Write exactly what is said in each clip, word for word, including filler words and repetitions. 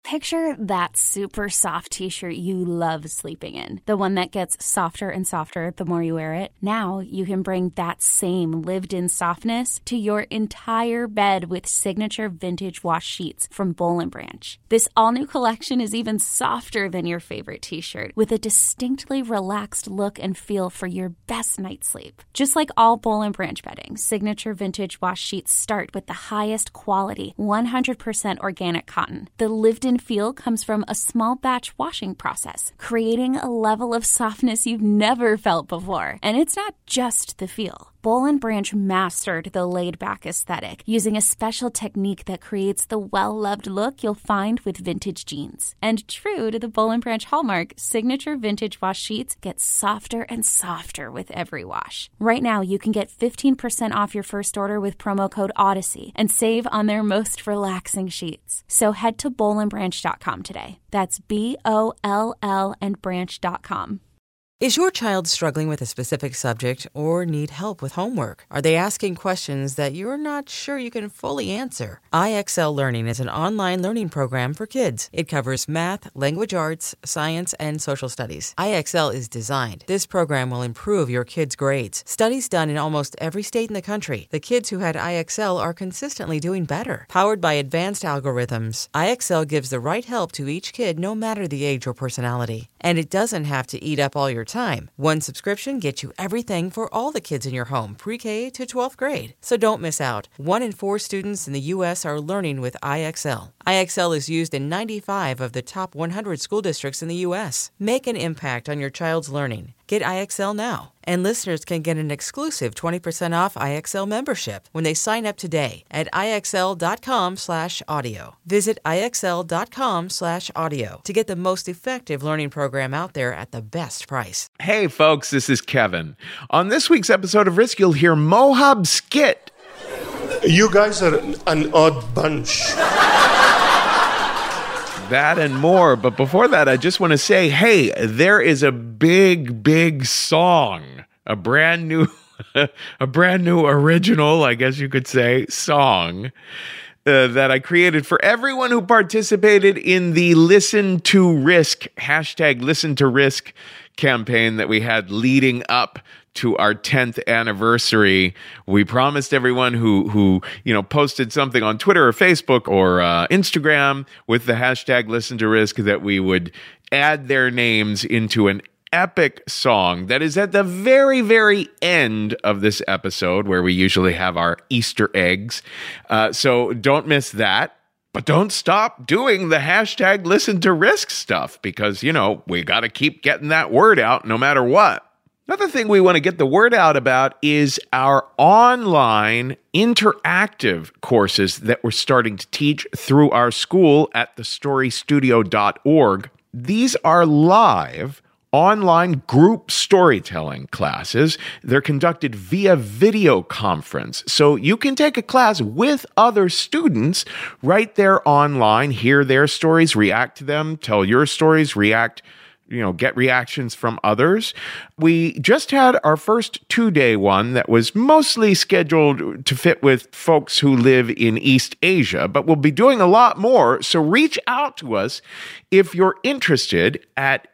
Picture that super soft t-shirt you love sleeping in. The one that gets softer and softer the more you wear it. Now you can bring that same lived-in softness to your entire bed with signature vintage wash sheets from Boll and Branch. This all-new collection is even softer than your favorite t-shirt, with a distinctly relaxed look and feel for your best night's sleep. Just like all Boll and Branch bedding, signature vintage wash sheets start with the highest quality, one hundred percent organic cotton. The lived-in feel comes from a small batch washing process, creating a level of softness you've never felt before. And it's not just the feel. Boll and Branch mastered the laid-back aesthetic using a special technique that creates the well-loved look you'll find with vintage jeans. And true to the Boll and Branch hallmark, signature vintage wash sheets get softer and softer with every wash. Right now, you can get fifteen percent off your first order with promo code Odyssey and save on their most relaxing sheets. So head to boll and branch dot com today. That's B O L L and branch dot com. Is your child struggling with a specific subject or need help with homework? Are they asking questions that you're not sure you can fully answer? I X L Learning is an online learning program for kids. It covers math, language arts, science, and social studies. I X L is designed. This program will improve your kids' grades. Studies done in almost every state in the country. The kids who had I X L are consistently doing better. Powered by advanced algorithms, I X L gives the right help to each kid no matter the age or personality. And it doesn't have to eat up all your time. One subscription gets you everything for all the kids in your home, pre-K to twelfth grade. So don't miss out. One in four students in the U S are learning with I X L. I X L is used in ninety-five of the top one hundred school districts in the U S. Make an impact on your child's learning. Get I X L now. And listeners can get an exclusive twenty percent off I X L membership when they sign up today at IXL.com slash audio. Visit IXL.com slash audio to get the most effective learning program out there at the best price. Hey folks, this is Kevin. On this week's episode of Risk, you'll hear Mohab Skit. You guys are an odd bunch. That and more. But before that, I just want to say, hey, there is a big, big song, a brand new, a brand new original, I guess you could say, song uh, that I created for everyone who participated in the Listen to Risk, hashtag Listen to Risk campaign that we had leading up to our tenth anniversary. We promised everyone who, who you know, posted something on Twitter or Facebook or uh, Instagram with the hashtag Listen to Risk that we would add their names into an epic song that is at the very, very end of this episode where we usually have our Easter eggs. Uh, so don't miss that. But don't stop doing the hashtag Listen to Risk stuff because, you know, we got to keep getting that word out no matter what. Another thing we want to get the word out about is our online interactive courses that we're starting to teach through our school at the story studio dot org. These are live online group storytelling classes. They're conducted via video conference. So you can take a class with other students right there online, hear their stories, react to them, tell your stories, react you know, get reactions from others. We just had our first two-day one that was mostly scheduled to fit with folks who live in East Asia, but we'll be doing a lot more. So reach out to us if you're interested at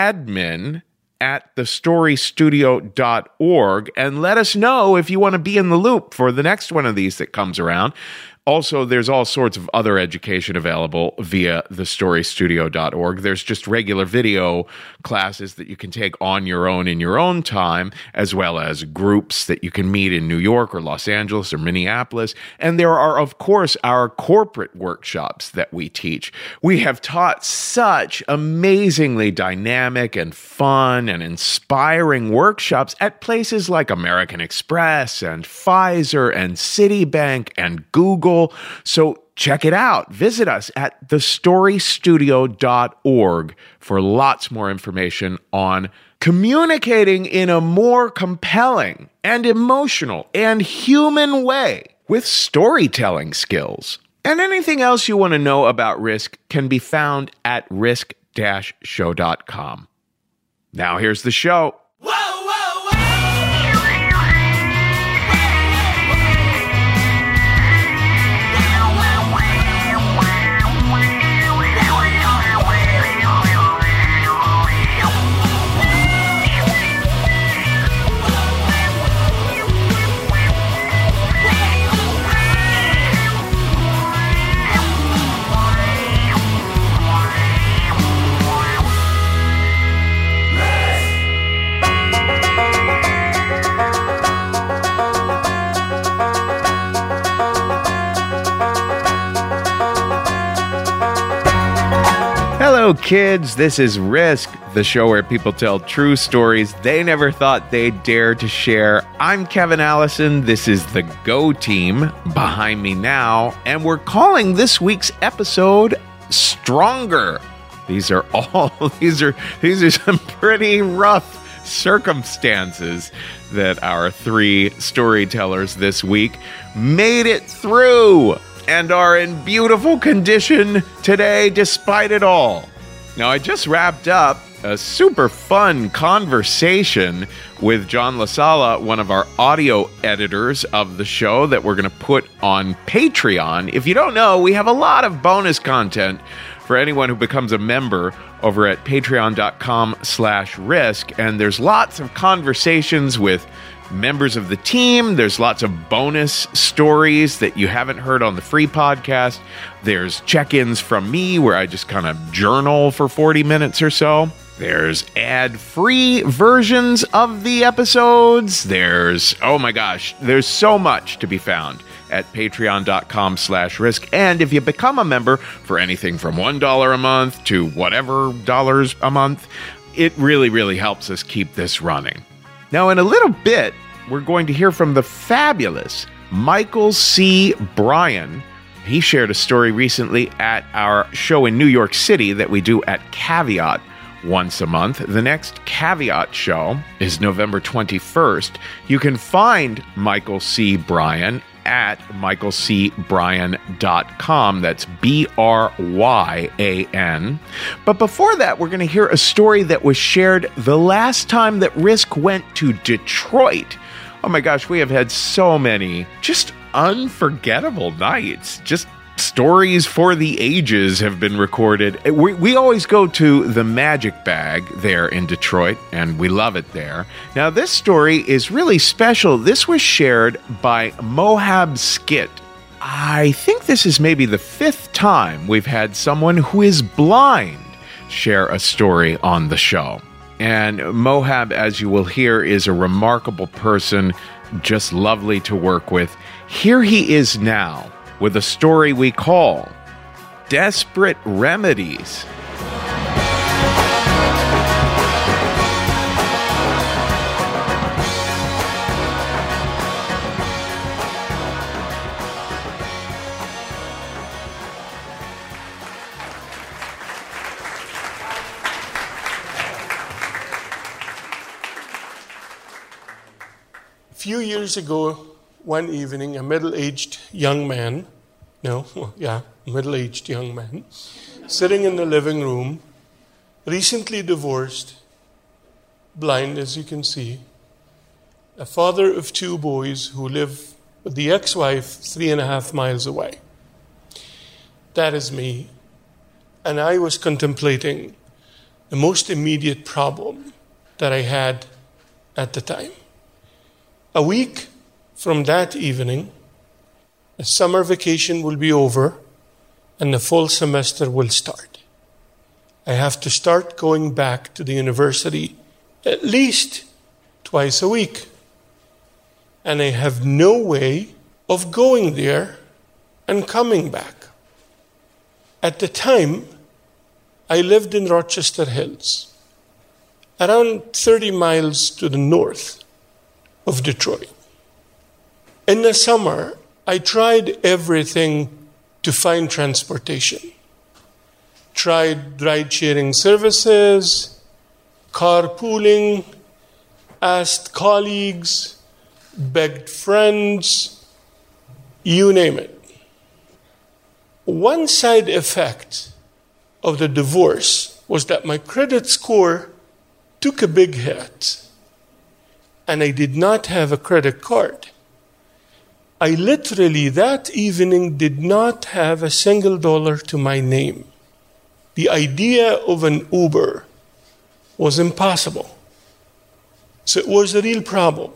admin at the story studio dot org and let us know if you want to be in the loop for the next one of these that comes around. Also, there's all sorts of other education available via the story studio dot org. There's just regular video classes that you can take on your own in your own time, as well as groups that you can meet in New York or Los Angeles or Minneapolis. And there are, of course, our corporate workshops that we teach. We have taught such amazingly dynamic and fun and inspiring workshops at places like American Express and Pfizer and Citibank and Google. So check it out. Visit us at the story studio dot org for lots more information on communicating in a more compelling and emotional and human way with storytelling skills. And anything else you want to know about Risk can be found at risk dash show dot com. Now here's the show. Hello, kids. This is Risk, the show where people tell true stories they never thought they'd dare to share. I'm Kevin Allison. This is the Go Team behind me now, and we're calling this week's episode Stronger. These are all these are these are some pretty rough circumstances that our three storytellers this week made it through and are in beautiful condition today despite it all. Now, I just wrapped up a super fun conversation with John LaSala, one of our audio editors of the show that we're going to put on Patreon. If you don't know, we have a lot of bonus content for anyone who becomes a member over at patreon.com slash risk. And there's lots of conversations with members of the team. There's lots of bonus stories that you haven't heard on the free podcast. There's check-ins from me where I just kind of journal for forty minutes or so. There's ad-free versions of the episodes. There's, oh my gosh, there's so much to be found at patreon.com slash risk. And if you become a member for anything from one dollar a month to whatever dollars a month, it really, really helps us keep this running. Now, in a little bit, we're going to hear from the fabulous Michael C. Bryan. He shared a story recently at our show in New York City that we do at Caveat once a month. The next Caveat show is November twenty-first. You can find Michael C. Bryan at michael c bryan dot com. That's B R Y A N. But before that, we're going to hear a story that was shared the last time that Risk went to Detroit. Oh my gosh, we have had so many just unforgettable nights. Just stories for the ages have been recorded. We, we always go to the Magic Bag there in Detroit, and we love it there. Now, this story is really special. This was shared by Mohab Skit. I think this is maybe the fifth time we've had someone who is blind share a story on the show. And Mohab, as you will hear, is a remarkable person, just lovely to work with. Here he is now with a story we call Desperate Remedies. A few years ago, one evening, a middle-aged young man, no, yeah, middle-aged young man, sitting in the living room, recently divorced, blind as you can see, a father of two boys who live with the ex-wife three and a half miles away. That is me. And I was contemplating the most immediate problem that I had at the time. A week from that evening, the summer vacation will be over and the fall semester will start. I have to start going back to the university at least twice a week. And I have no way of going there and coming back. At the time, I lived in Rochester Hills, around thirty miles to the north of Detroit. In the summer, I tried everything to find transportation. Tried ride-sharing services, carpooling, asked colleagues, begged friends, you name it. One side effect of the divorce was that my credit score took a big hit, and I did not have a credit card. I literally, that evening, did not have a single dollar to my name. The idea of an Uber was impossible. So it was a real problem.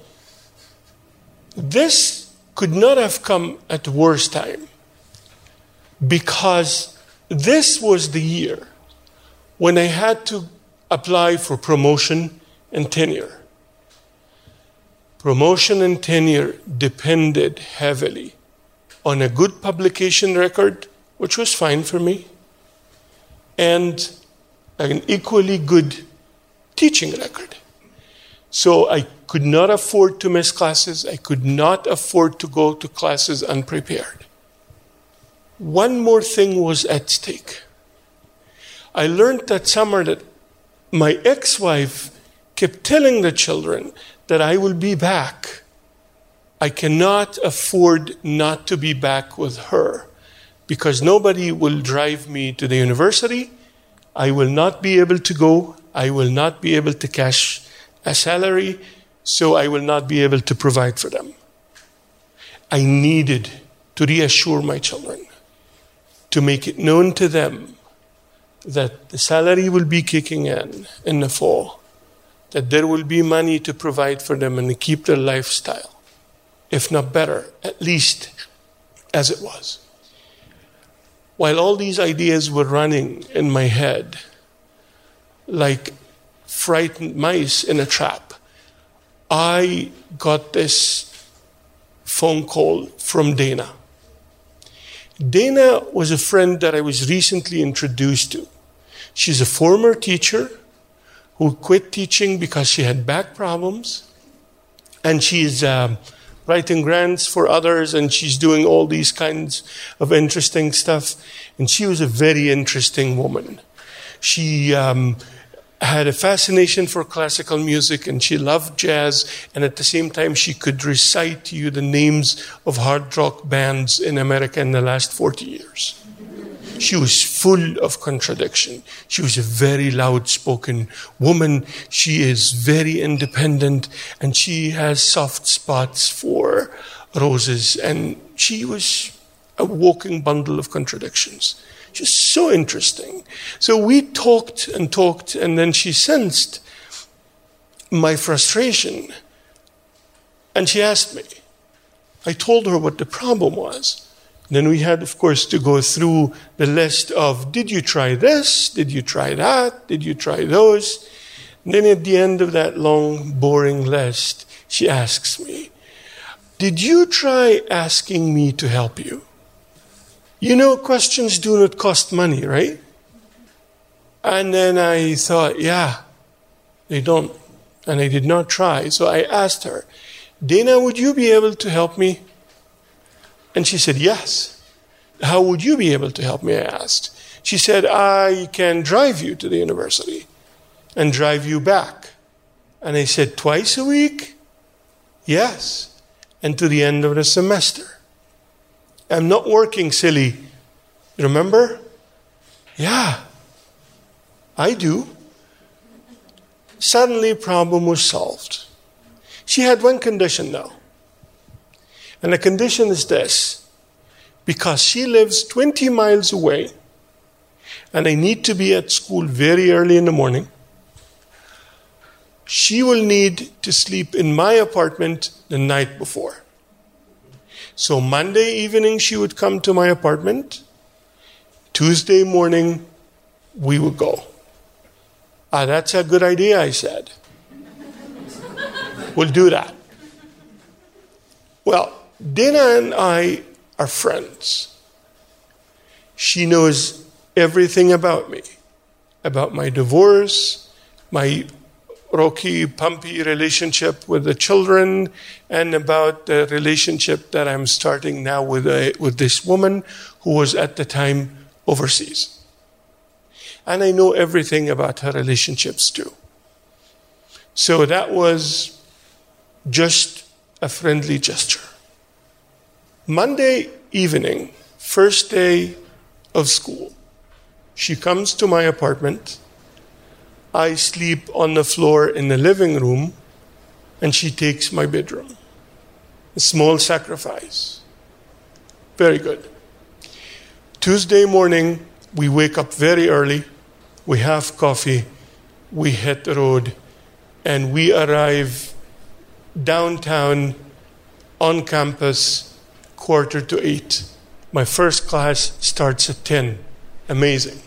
This could not have come at the worst time, because this was the year when I had to apply for promotion and tenure. Promotion and tenure depended heavily on a good publication record, which was fine for me, and an equally good teaching record. So I could not afford to miss classes. I could not afford to go to classes unprepared. One more thing was at stake. I learned that summer that my ex-wife kept telling the children that I will be back. I cannot afford not to be back with her because nobody will drive me to the university. I will not be able to go. I will not be able to cash a salary, so I will not be able to provide for them. I needed to reassure my children, to make it known to them that the salary will be kicking in in the fall, that there will be money to provide for them and to keep their lifestyle, if not better, at least as it was. While all these ideas were running in my head like frightened mice in a trap, I got this phone call from Dana. Dana was a friend that I was recently introduced to. She's a former teacher who quit teaching because she had back problems, and she's um, writing grants for others, and she's doing all these kinds of interesting stuff. And she was a very interesting woman. She um, had a fascination for classical music, and she loved jazz, and at the same time she could recite to you the names of hard rock bands in America in the last forty years. She was full of contradiction. She was a very loud-spoken woman. She is very independent, and she has soft spots for roses, and she was a walking bundle of contradictions. Just so interesting. So we talked and talked, and then she sensed my frustration. And she asked me. I told her what the problem was. Then we had, of course, to go through the list of, did you try this? Did you try that? Did you try those? And then at the end of that long, boring list, she asks me, did you try asking me to help you? You know, questions do not cost money, right? And then I thought, yeah, they don't. And I did not try. So I asked her, Dana, would you be able to help me? And she said, yes. How would you be able to help me? I asked. She said, I can drive you to the university and drive you back. And I said, twice a week? Yes. And to the end of the semester. I'm not working, silly. Remember? Yeah, I do. Suddenly, problem was solved. She had one condition, though. And the condition is this. Because she lives twenty miles away, and I need to be at school very early in the morning, she will need to sleep in my apartment the night before. So Monday evening, she would come to my apartment. Tuesday morning, we would go. Ah, that's a good idea, I said. We'll do that. Well, Dana and I are friends. She knows everything about me, about my divorce, my rocky, pumpy relationship with the children, and about the relationship that I'm starting now with a, with this woman who was at the time overseas. And I know everything about her relationships too. So that was just a friendly gesture. Monday evening, first day of school, she comes to my apartment. I sleep on the floor in the living room, and she takes my bedroom. A small sacrifice. Very good. Tuesday morning, we wake up very early. We have coffee. We hit the road, and we arrive downtown on campus quarter to eight. My first class starts at ten. Amazing.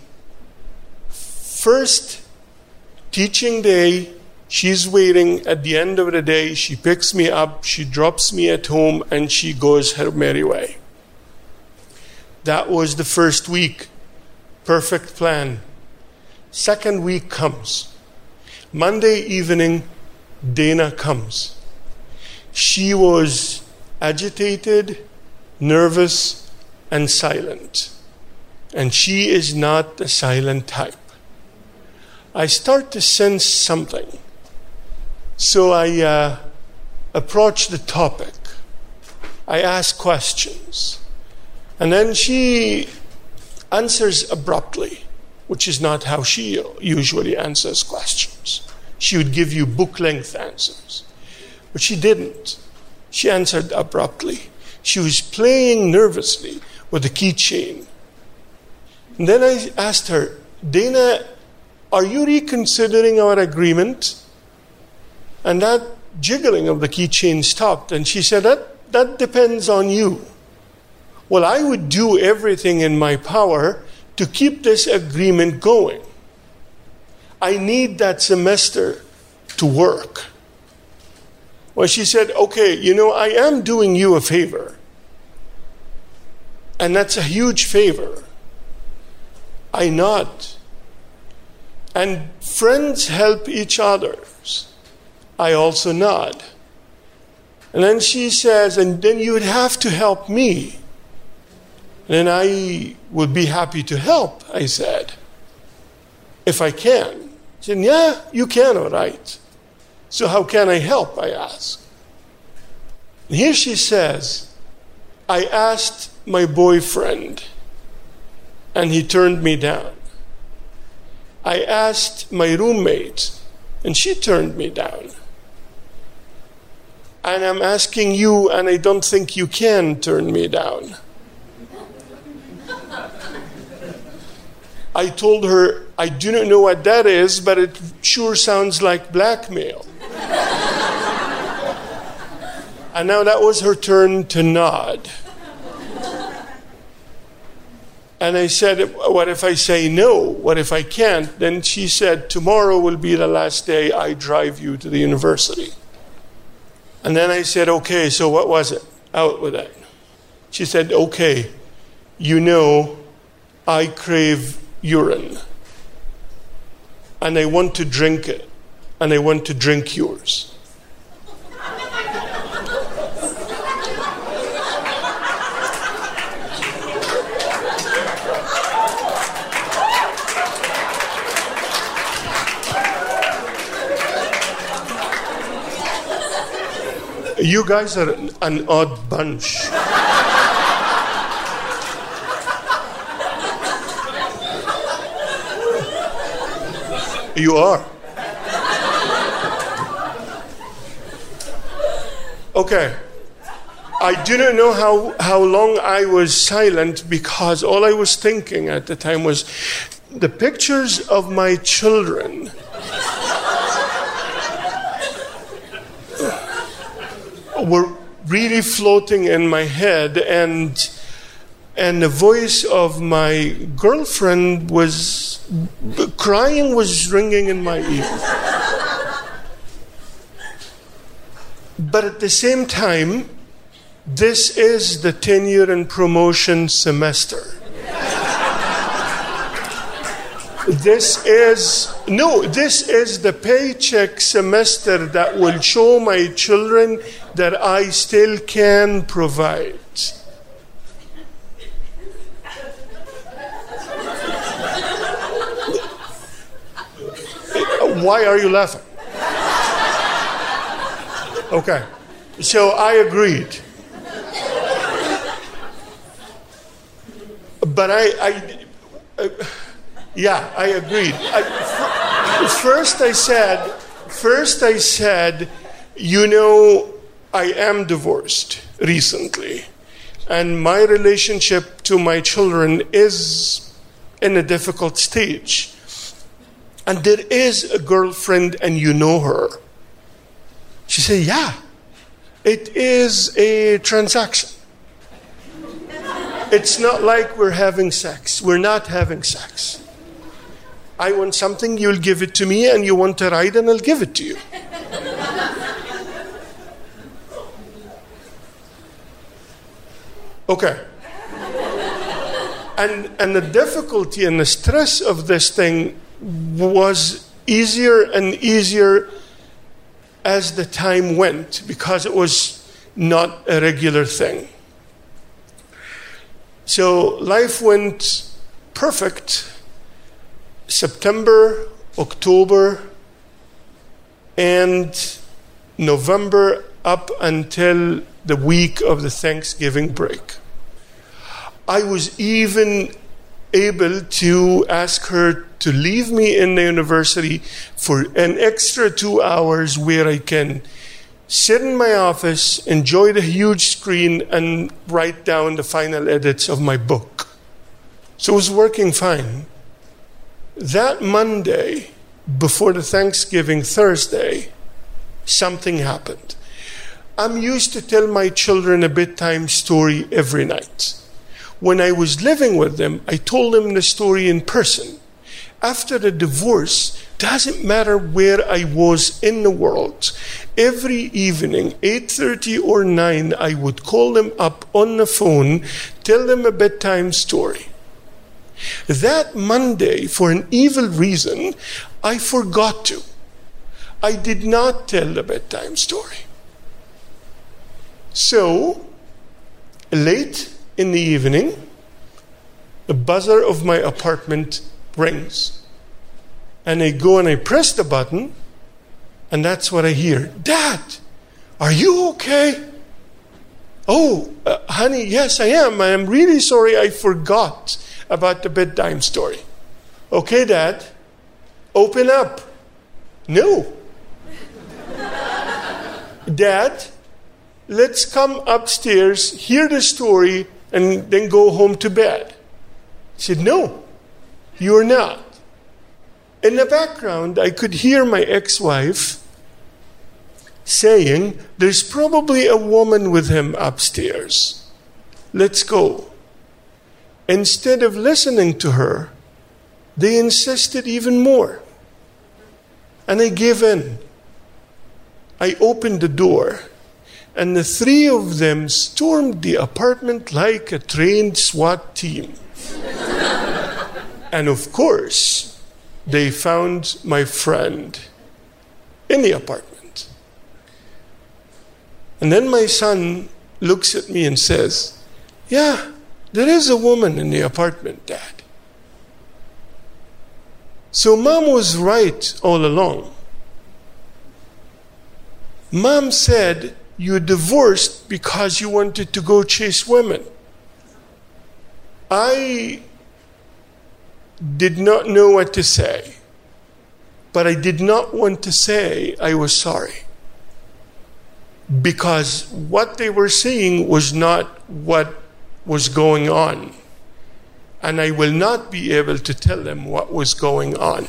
First teaching day, she's waiting at the end of the day. She picks me up, she drops me at home, and she goes her merry way. That was the first week. Perfect plan. Second week comes. Monday evening, Dana comes. She was agitated, nervous, and silent. And she is not the silent type. I start to sense something. So I uh, approach the topic. I ask questions. And then she answers abruptly, which is not how she usually answers questions. She would give you book-length answers. But she didn't. She answered abruptly. She was playing nervously with the keychain. And then I asked her, Dana, are you reconsidering our agreement? And that jiggling of the keychain stopped. And she said, that, that depends on you. Well, I would do everything in my power to keep this agreement going. I need that semester to work. Well, she said, okay, you know, I am doing you a favor. And that's a huge favor. I nod. And friends help each other. I also nod. And then she says, and then you would have to help me. And I would be happy to help, I said, if I can. She said, yeah, you can, all right. So how can I help, I asked. And here she says, I asked my boyfriend, and he turned me down. I asked my roommate, and she turned me down. And I'm asking you, and I don't think you can turn me down. I told her, I do not know what that is, but it sure sounds like blackmail. And now that was her turn to nod. And I said, what if I say no? What if I can't? Then she said, tomorrow will be the last day I drive you to the university. And then I said, okay, so what was it? Out with it. She said, okay, you know, I crave urine. And I want to drink it. And I want to drink yours. You guys are an odd bunch. You are. Okay. I didn't know how, how long I was silent because all I was thinking at the time was the pictures of my children were really floating in my head, and and the voice of my girlfriend was crying was ringing in my ear. But at the same time, this is the tenure and promotion semester. This is, no, this is the paycheck semester that will show my children that I still can provide. Why are you laughing? Okay, so I agreed. But I, I, I yeah, I agreed. I, first I said, first I said, you know, I am divorced recently, and my relationship to my children is in a difficult stage. And there is a girlfriend, and you know her. She said, yeah, it is a transaction. It's not like we're having sex. We're not having sex. I want something, you'll give it to me, and you want a ride, and I'll give it to you. Okay. And, and the difficulty and the stress of this thing was easier and easier as the time went because it was not a regular thing. So life went perfect. September, October, and November up until the week of the Thanksgiving break. I was even able to ask her to leave me in the university for an extra two hours where I can sit in my office, enjoy the huge screen, and write down the final edits of my book. So it was working fine. That Monday, before the Thanksgiving Thursday, something happened. I'm used to tell my children a bedtime story every night. When I was living with them, I told them the story in person. After the divorce, doesn't matter where I was in the world. Every evening, eight thirty or nine, I would call them up on the phone, tell them a bedtime story. That Monday, for an evil reason, I forgot to. I did not tell the bedtime story. So, late in the evening, the buzzer of my apartment rings. And I go and I press the button, and that's what I hear. Dad, are you okay? Oh, uh, honey, yes, I am. I am really sorry I forgot about the bedtime story. Okay, Dad, open up. No. Dad, let's come upstairs, hear the story, and then go home to bed. I said, no, you're not. In the background, I could hear my ex-wife saying, there's probably a woman with him upstairs. Let's go. Instead of listening to her, they insisted even more. And I gave in. I opened the door, and the three of them stormed the apartment like a trained SWAT team. And of course, they found my friend in the apartment. And then my son looks at me and says, yeah, there is a woman in the apartment, Dad. So Mom was right all along. Mom said you divorced because you wanted to go chase women. I did not know what to say, but I did not want to say I was sorry, because what they were saying was not what was going on, and I will not be able to tell them what was going on.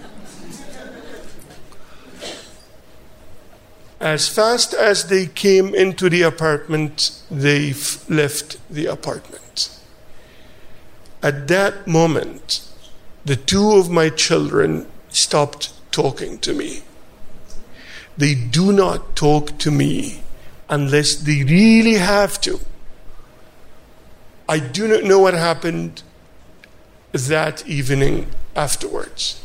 As fast as they came into the apartment, they f- left the apartment. At that moment, the two of my children stopped talking to me. They do not talk to me unless they really have to. I do not know what happened that evening afterwards.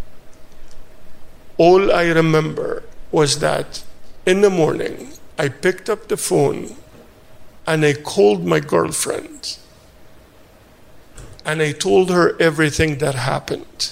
All I remember was that in the morning, I picked up the phone and I called my girlfriend. And I told her everything that happened.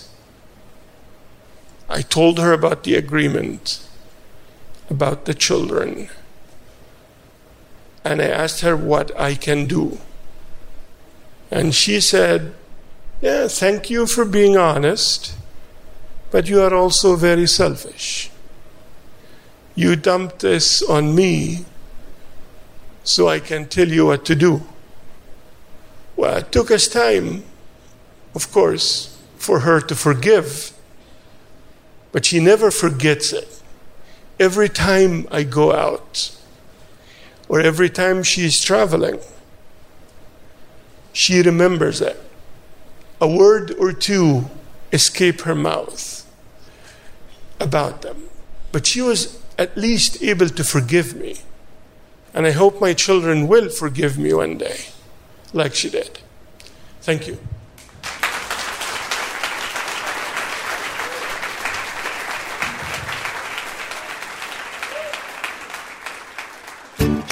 I told her about the agreement, about the children. And I asked her what I can do. And she said, yeah, thank you for being honest, but you are also very selfish. You dumped this on me so I can tell you what to do. Well, it took us time, of course, for her to forgive, but she never forgets it. Every time I go out, or every time she's traveling, she remembers it. A word or two escape her mouth about them, but she was at least able to forgive me. And I hope my children will forgive me one day, like she did. Thank you.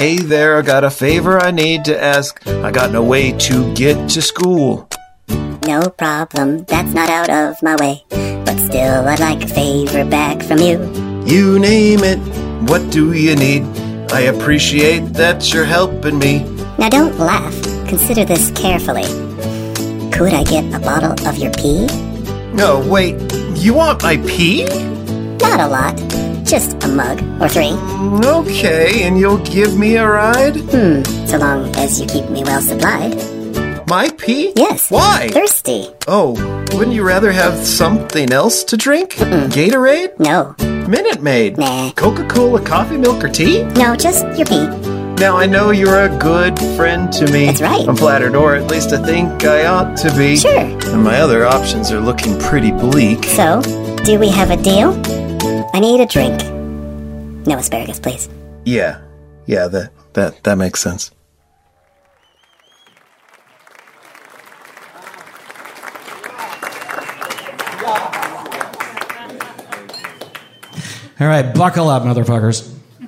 Hey there, I got a favor I need to ask. I got no way to get to school. No problem, that's not out of my way. But still, I'd like a favor back from you. You name it, what do you need? I appreciate that you're helping me. Now don't laugh, consider this carefully. Could I get a bottle of your pee? No, wait, you want my pee? Not a lot, just a mug or three. Okay, and you'll give me a ride? Hmm, so long as you keep me well supplied. My pee? Yes. Why? Thirsty. Oh, wouldn't you rather have something else to drink? Mm-mm. Gatorade? No. Minute Maid? Nah. Coca-Cola, coffee, milk, or tea? No, just your pee. Now I know you're a good friend to me. That's right. I'm flattered, or at least I think I ought to be. Sure. And my other options are looking pretty bleak. So, do we have a deal? I need a drink. No asparagus, please. Yeah. Yeah, that, that, that makes sense. All right, buckle up, motherfuckers.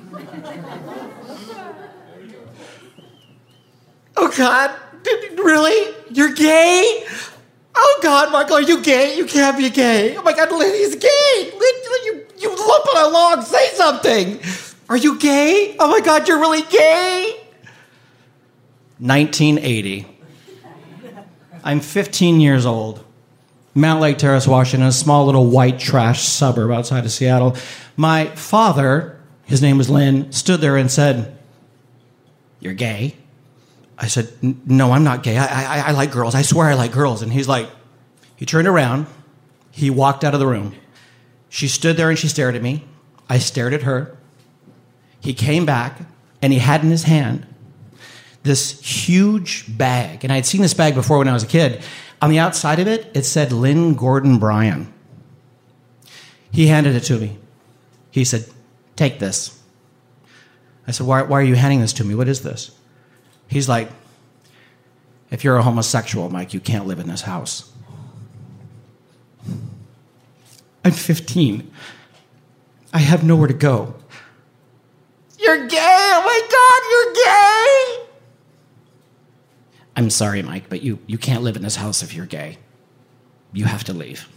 Oh, God. Really? You're gay? Oh, God, Michael, are you gay? You can't be gay. Oh, my God, Lynn, he's gay. Lynn, you, you lumping along. Say something. Are you gay? Oh, my God, you're really gay? nineteen eighty. I'm fifteen years old. Mount Lake Terrace, Washington, a small little white trash suburb outside of Seattle. My father, his name was Lynn, stood there and said, "You're gay?" I said, "No, I'm not gay. I, I, I like girls. I swear I like girls." And he's like, he turned around. He walked out of the room. She stood there and she stared at me. I stared at her. He came back and he had in his hand this huge bag. And I had seen this bag before when I was a kid. On the outside of it, it said Lynn Gordon Bryan. He handed it to me. He said, "Take this." I said, why, why are you handing this to me? What is this? He's like, "If you're a homosexual, Mike, you can't live in this house." I'm fifteen. I have nowhere to go. You're gay? Oh, my God, you're gay? I'm sorry, Mike, but you, you can't live in this house if you're gay. You have to leave.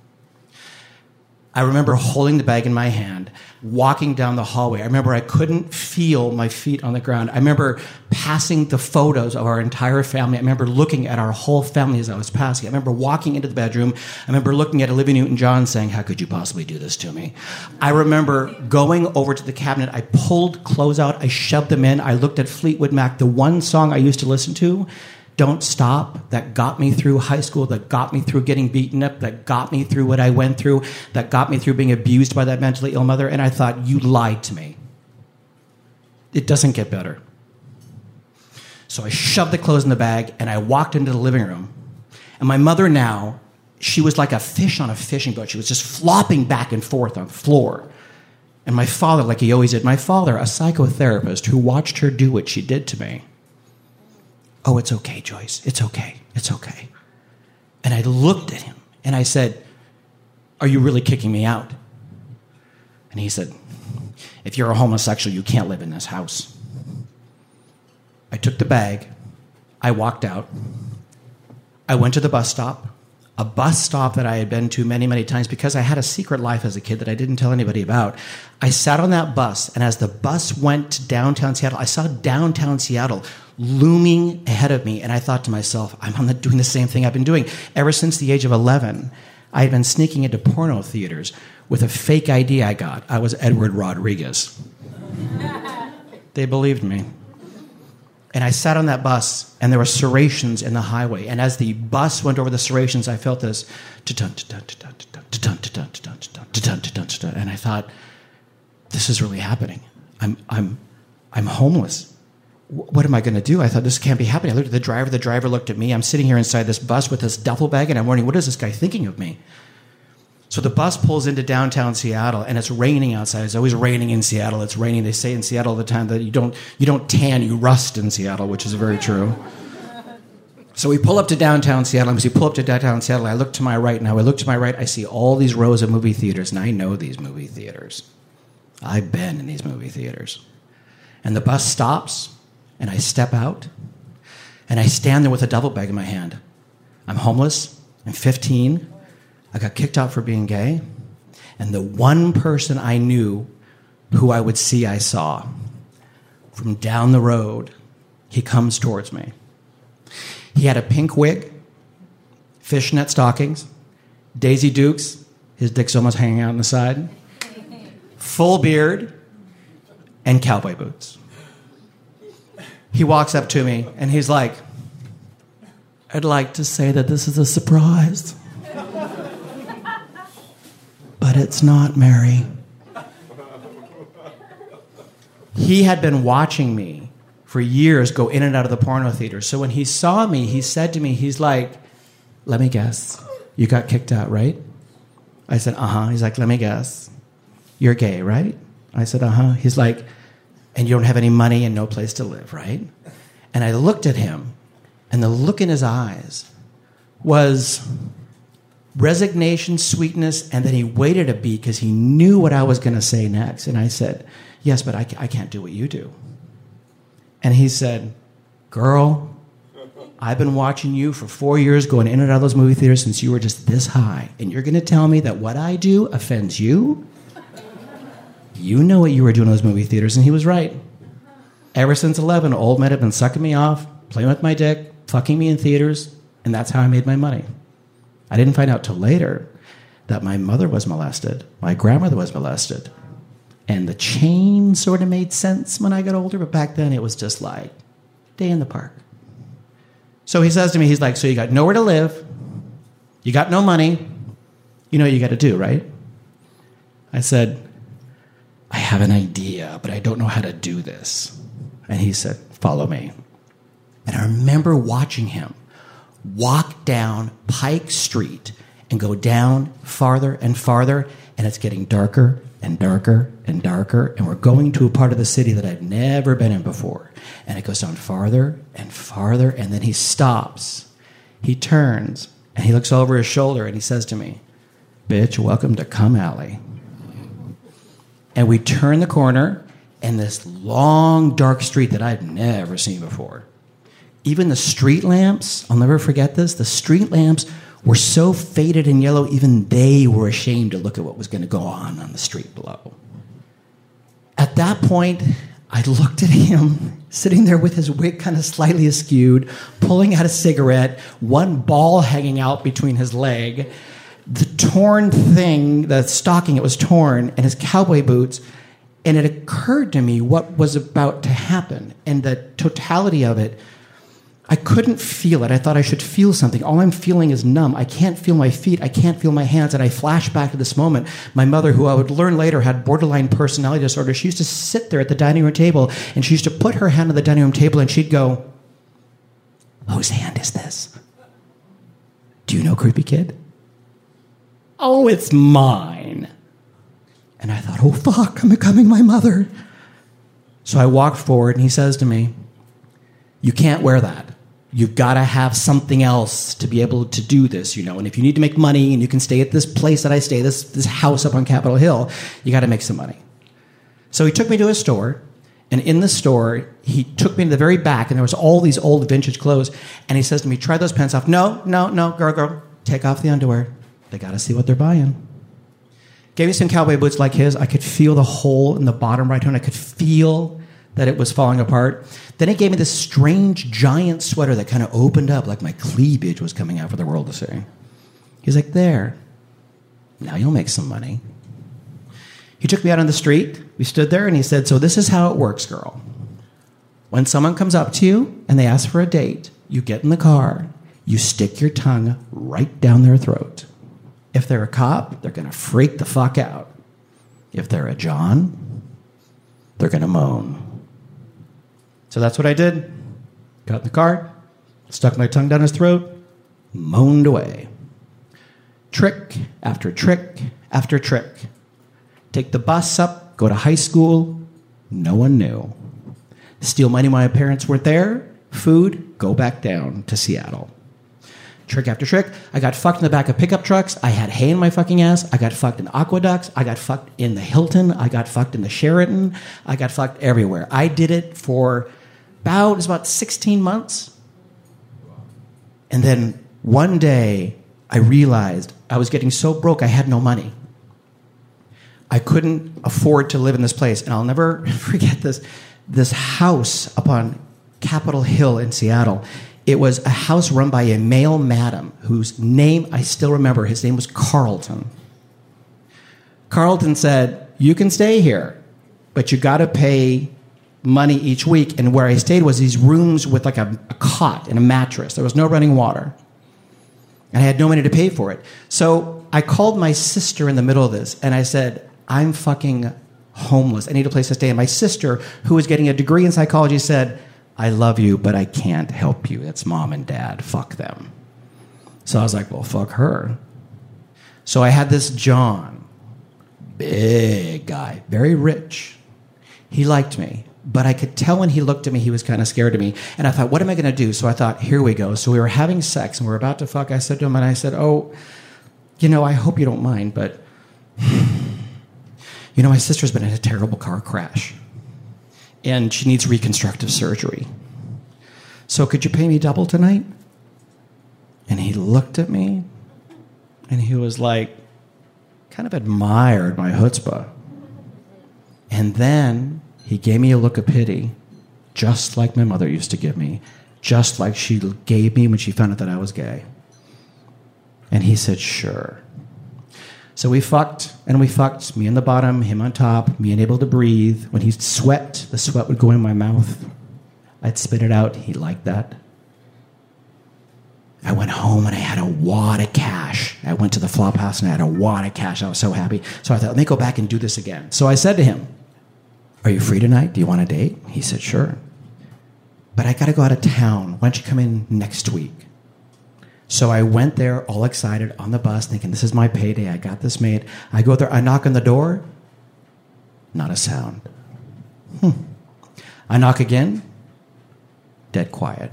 I remember holding the bag in my hand, walking down the hallway. I remember I couldn't feel my feet on the ground. I remember passing the photos of our entire family. I remember looking at our whole family as I was passing. I remember walking into the bedroom. I remember looking at Olivia Newton-John saying, "How could you possibly do this to me?" I remember going over to the cabinet. I pulled clothes out. I shoved them in. I looked at Fleetwood Mac, the one song I used to listen to, "Don't Stop," that got me through high school, that got me through getting beaten up, that got me through what I went through, that got me through being abused by that mentally ill mother. And I thought, you lied to me. It doesn't get better. So I shoved the clothes in the bag and I walked into the living room. And my mother now, she was like a fish on a fishing boat. She was just flopping back and forth on the floor. And my father, like he always did, my father, a psychotherapist who watched her do what she did to me. "Oh, it's okay, Joyce. It's okay. It's okay." And I looked at him and I said, "Are you really kicking me out?" And he said, "If you're a homosexual, you can't live in this house." I took the bag. I walked out. I went to the bus stop, a bus stop that I had been to many, many times because I had a secret life as a kid that I didn't tell anybody about. I sat on that bus, and as the bus went to downtown Seattle, I saw downtown Seattle looming ahead of me, and I thought to myself, I'm not doing the same thing I've been doing. Ever since the age of eleven, I had been sneaking into porno theaters with a fake I D I got. I was Edward Rodriguez. They believed me. And I sat on that bus, and there were serrations in the highway. And as the bus went over the serrations, I felt this, and I thought, this is really happening. I'm, I'm, I'm homeless. What am I going to do? I thought, this can't be happening. I looked at the driver. The driver looked at me. I'm sitting here inside this bus with this duffel bag, and I'm wondering, what is this guy thinking of me? So the bus pulls into downtown Seattle, and it's raining outside. It's always raining in Seattle. It's raining. They say in Seattle all the time that you don't you don't tan, you rust in Seattle, which is very true. So we pull up to downtown Seattle. And as we pull up to downtown Seattle, I look to my right. Now I look to my right, I see all these rows of movie theaters, and I know these movie theaters. I've been in these movie theaters. And the bus stops, and I step out, and I stand there with a duffel bag in my hand. I'm homeless. I'm fifteen. I got kicked out for being gay. And the one person I knew who I would see, I saw. From down the road, he comes towards me. He had a pink wig, fishnet stockings, Daisy Dukes, his dick's almost hanging out on the side, full beard, and cowboy boots. He walks up to me, and he's like, I'd like to say that this is a surprise. But it's not, Mary. He had been watching me for years go in and out of the porno theater. So when he saw me, he said to me, he's like, let me guess, you got kicked out, right? I said, uh-huh. He's like, let me guess, you're gay, right? I said, uh-huh. He's like, and you don't have any money and no place to live, right? And I looked at him, and the look in his eyes was resignation, sweetness, and then he waited a beat because he knew what I was going to say next. And I said, yes, but I, I can't do what you do. And he said, girl, I've been watching you for four years going in and out of those movie theaters since you were just this high. And you're going to tell me that what I do offends you? You know what you were doing in those movie theaters. And he was right. Ever since eleven, old men have been sucking me off, playing with my dick, fucking me in theaters, and that's how I made my money. I didn't find out till later that my mother was molested, my grandmother was molested, and the chain sort of made sense when I got older, but back then it was just like day in the park. So he says to me, he's like, so you got nowhere to live, you got no money, you know what you got to do, right? I said, I have an idea, but I don't know how to do this. And he said, follow me. And I remember watching him walk down Pike Street and go down farther and farther, and it's getting darker and darker and darker, and we're going to a part of the city that I've never been in before. And it goes down farther and farther, and then he stops. He turns, and he looks over his shoulder, and he says to me, bitch, welcome to Cum Alley. And we turn the corner, and this long, dark street that I'd never seen before. Even the street lamps, I'll never forget this, the street lamps were so faded and yellow, even they were ashamed to look at what was going to go on on the street below. At that point, I looked at him, sitting there with his wig kind of slightly askewed, pulling out a cigarette, one ball hanging out between his leg, the torn thing, the stocking, it was torn, and his cowboy boots. And it occurred to me what was about to happen. And the totality of it, I couldn't feel it. I thought I should feel something. All I'm feeling is numb. I can't feel my feet. I can't feel my hands. And I flash back to this moment. My mother, who I would learn later had borderline personality disorder, she used to sit there at the dining room table, and she used to put her hand on the dining room table, and she'd go, whose hand is this? Do you know Creepy Kid? Oh, it's mine. And I thought, oh, fuck, I'm becoming my mother. So I walked forward, and he says to me, you can't wear that. You've got to have something else to be able to do this, you know. And if you need to make money and you can stay at this place that I stay, this, this house up on Capitol Hill, you got to make some money. So he took me to a store, and in the store, he took me to the very back, and there was all these old vintage clothes, and he says to me, try those pants off. No, no, no, girl, girl, take off the underwear. They got to see what they're buying. Gave me some cowboy boots like his. I could feel the hole in the bottom right hand. I could feel that it was falling apart. Then he gave me this strange giant sweater that kind of opened up like my cleavage was coming out for the world to see. He's like, there. Now you'll make some money. He took me out on the street. We stood there, and he said, so this is how it works, girl. When someone comes up to you and they ask for a date, you get in the car, you stick your tongue right down their throat. If they're a cop, they're going to freak the fuck out. If they're a John, they're going to moan. So that's what I did. Got in the car, stuck my tongue down his throat, moaned away. Trick after trick after trick. Take the bus up, go to high school, no one knew. Steal money when my parents weren't there, food, go back down to Seattle. trick after trick. I got fucked in the back of pickup trucks. I had hay in my fucking ass. I got fucked in aqueducts. I got fucked in the Hilton. I got fucked in the Sheraton. I got fucked everywhere. I did it for about, it was about sixteen months. And then one day I realized I was getting so broke I had no money. I couldn't afford to live in this place. And I'll never forget this, this house up on Capitol Hill in Seattle. It was a house run by a male madam whose name I still remember. His name was Carlton. Carlton said, you can stay here, but you got to pay money each week. And where I stayed was these rooms with like a, a cot and a mattress. There was no running water. And I had no money to pay for it. So I called my sister in the middle of this, and I said, I'm fucking homeless. I need a place to stay. And my sister, who was getting a degree in psychology, said, I love you, but I can't help you. It's mom and dad. Fuck them. So I was like, well, fuck her. So I had this John, big guy, very rich. He liked me, but I could tell when he looked at me, he was kind of scared of me. And I thought, what am I going to do? So I thought, here we go. So we were having sex, and we were about to fuck. I said to him, and I said, oh, you know, I hope you don't mind, but, you know, my sister's been in a terrible car crash, and she needs reconstructive surgery. So could you pay me double tonight? And he looked at me, and he was like, kind of admired my chutzpah. And then he gave me a look of pity, just like my mother used to give me, just like she gave me when she found out that I was gay. And he said, sure. So we fucked, and we fucked, me on the bottom, him on top, me unable to breathe. When he sweat, the sweat would go in my mouth. I'd spit it out. He liked that. I went home, and I had a wad of cash. I went to the flop house, and I had a wad of cash. I was so happy. So I thought, let me go back and do this again. So I said to him, are you free tonight? Do you want a date? He said, sure. But I got to go out of town. Why don't you come in next week? So I went there all excited on the bus thinking, this is my payday. I got this made. I go there. I knock on the door. Not a sound. Hmm. I knock again. Dead quiet.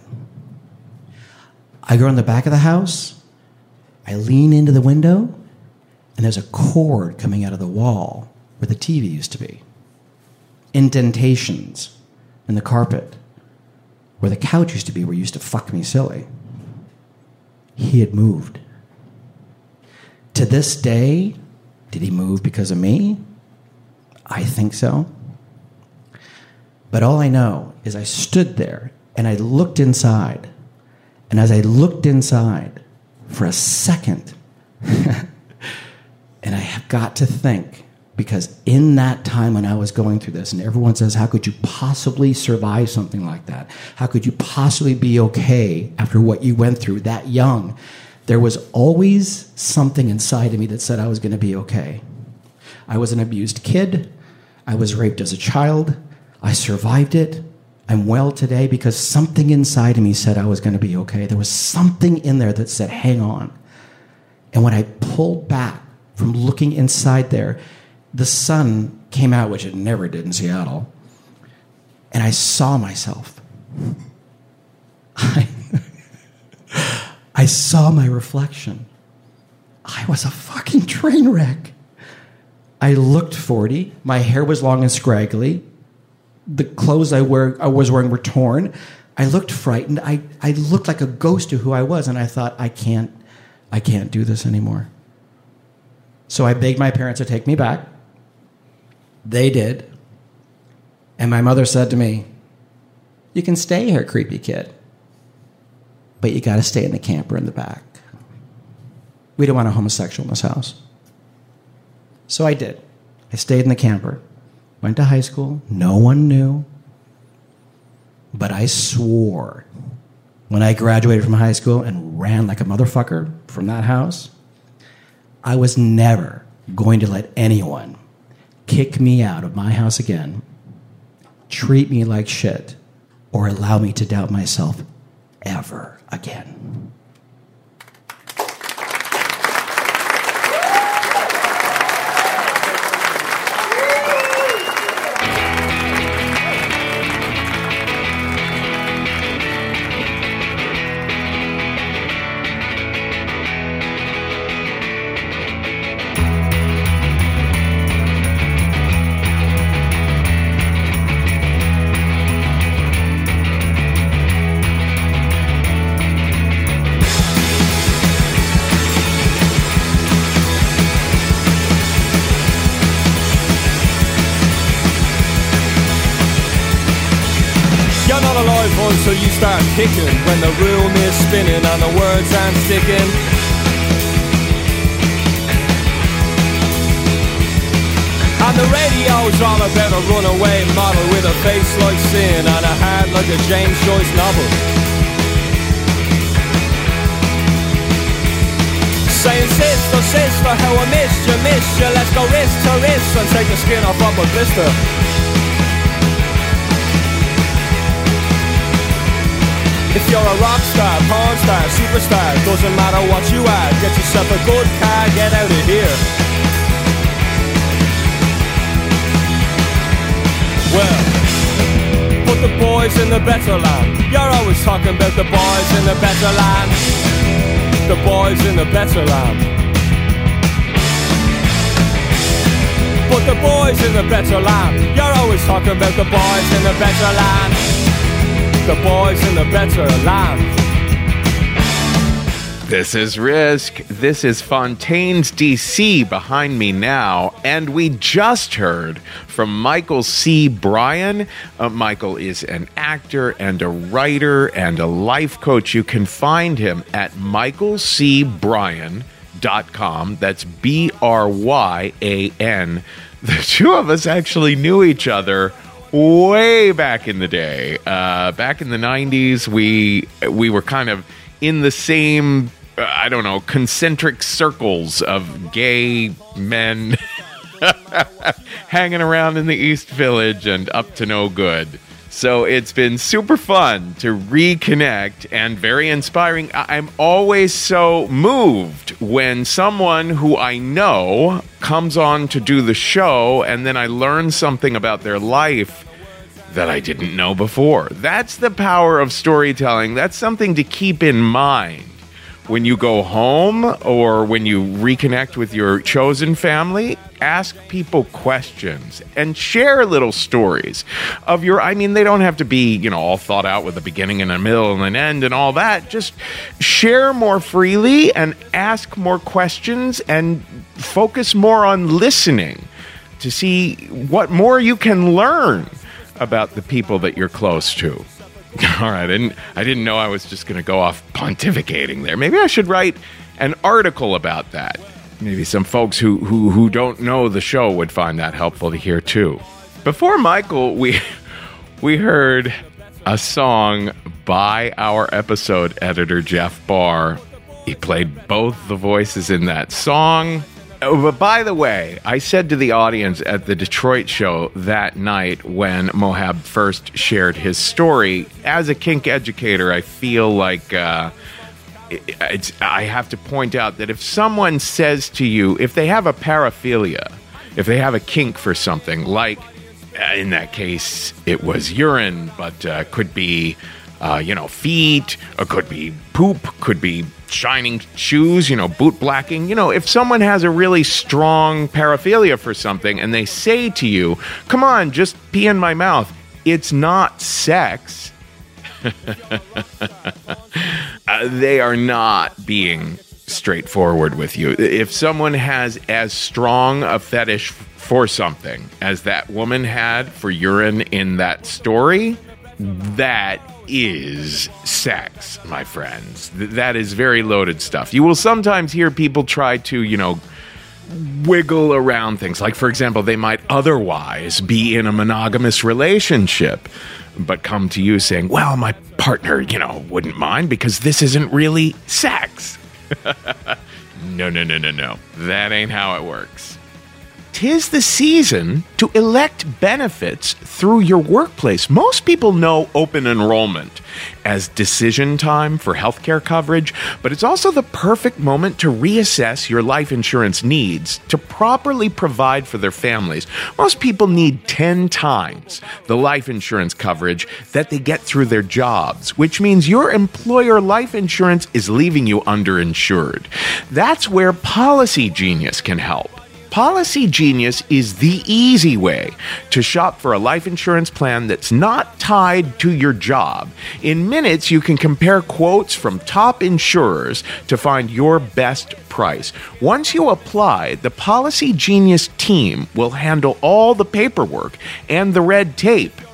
I go in the back of the house. I lean into the window, and there's a cord coming out of the wall where the T V used to be. Indentations in the carpet where the couch used to be, where you used to fuck me silly. He had moved. To this day, did he move because of me? I think so. But all I know is I stood there and I looked inside. And as I looked inside for a second, and I have got to think, because in that time when I was going through this, and everyone says, how could you possibly survive something like that? How could you possibly be okay after what you went through that young? There was always something inside of me that said I was going to be okay. I was an abused kid. I was raped as a child. I survived it. I'm well today because something inside of me said I was going to be okay. There was something in there that said, hang on. And when I pulled back from looking inside there, the sun came out, which it never did in Seattle, and I saw myself. I, I saw my reflection. I was a fucking train wreck. I looked forty. My hair was long and scraggly. The clothes I, wear, I was wearing were torn. I looked frightened. I, I looked like a ghost to who I was, and I thought, I can't, I can't do this anymore. So I begged my parents to take me back. They did. And my mother said to me, you can stay here, creepy kid, but you got to stay in the camper in the back. We don't want a homosexual in this house. So I did. I stayed in the camper. Went to high school. No one knew. But I swore when I graduated from high school and ran like a motherfucker from that house, I was never going to let anyone kick me out of my house again, treat me like shit, or allow me to doubt myself ever again. all alive until you start kicking, when the room is spinning and the words aren't sticking. And the radio's all about a runaway model with a face like sin and a heart like a James Joyce novel. Saying sister, sister, how I missed you, missed you. Let's go wrist to wrist and take the skin off of a blister. If you're a rock star, porn star, superstar, doesn't matter what you are, get yourself a good car, get out of here. Well, put the boys in the better land. You're always talking about the boys in the better land. The boys in the better land. Put the boys in the better land. You're always talking about the boys in the better land. The boys in the better land. This is Risk. This is Fontaine's D C behind me now. And we just heard from Michael C. Bryan. Uh, Michael is an actor and a writer and a life coach. You can find him at michael c bryan dot com. That's B R Y A N. The two of us actually knew each other way back in the day. Uh, back in the nineties, we we were kind of in the same, uh, I don't know, concentric circles of gay men hanging around in the East Village and up to no good. So it's been super fun to reconnect and very inspiring. I'm always so moved when someone who I know comes on to do the show and then I learn something about their life that I didn't know before. That's the power of storytelling. That's something to keep in mind when you go home or when you reconnect with your chosen family. Ask people questions and share little stories of your, I mean, they don't have to be, you know, all thought out with a beginning and a middle and an end and all that. Just share more freely and ask more questions and focus more on listening to see what more you can learn about the people that you're close to. All right, and I didn't know I was just going to go off pontificating there. Maybe I should write an article about that. Maybe some folks who, who, who don't know the show would find that helpful to hear too. Before Michael, we we heard a song by our episode editor, Jeff Barr. He played both the voices in that song. Oh, but by the way, I said to the audience at the Detroit show that night when Mohab first shared his story, as a kink educator, I feel like uh, it's, I have to point out that if someone says to you, if they have a paraphilia, if they have a kink for something, like in that case, it was urine, but uh, could be, uh, you know, feet, or could be poop, could be shining shoes, you know, boot blacking. You know, if someone has a really strong paraphilia for something and they say to you, come on, just pee in my mouth, it's not sex. uh, they are not being straightforward with you. If someone has as strong a fetish for something as that woman had for urine in that story, that is sex, my friends. Th- that is very loaded stuff. You will sometimes hear people try to, you know, wiggle around things. Like, for example, they might otherwise be in a monogamous relationship, but come to you saying, well, my partner, you know, wouldn't mind because this isn't really sex. No, no, no, no, no. That ain't how it works. 'Tis the season to elect benefits through your workplace. Most people know open enrollment as decision time for healthcare coverage, but it's also the perfect moment to reassess your life insurance needs to properly provide for their families. Most people need ten times the life insurance coverage that they get through their jobs, which means your employer life insurance is leaving you underinsured. That's where Policy Genius can help. Policy Genius is the easy way to shop for a life insurance plan that's not tied to your job. In minutes, you can compare quotes from top insurers to find your best price. Once you apply, the Policy Genius team will handle all the paperwork and the red tape.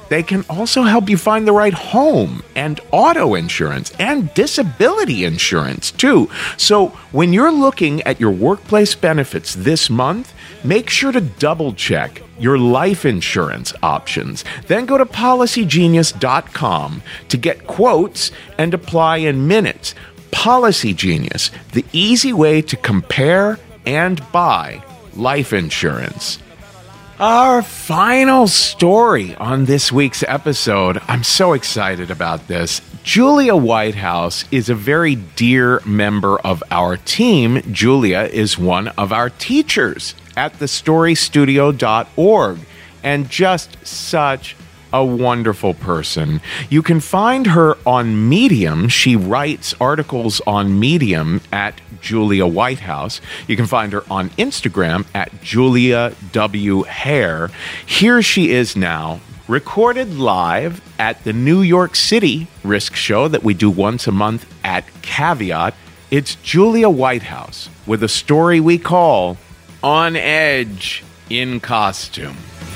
They can also help you find the right home and auto insurance and disability insurance, too. So when you're looking at your workplace benefits this month, make sure to double check your life insurance options. Then go to policy genius dot com to get quotes and apply in minutes. Policy Genius, the easy way to compare and buy life insurance. Our final story on this week's episode, I'm so excited about this. Julia Whitehouse is a very dear member of our team. Julia is one of our teachers at the story studio dot org and just such a wonderful person. You can find her on Medium. She writes articles on Medium at Julia Whitehouse. You can find her on Instagram at Julia W. Hare. Here she is now, recorded live at the New York City Risk Show that we do once a month at Caveat. It's Julia Whitehouse with a story we call On Edge in Costume.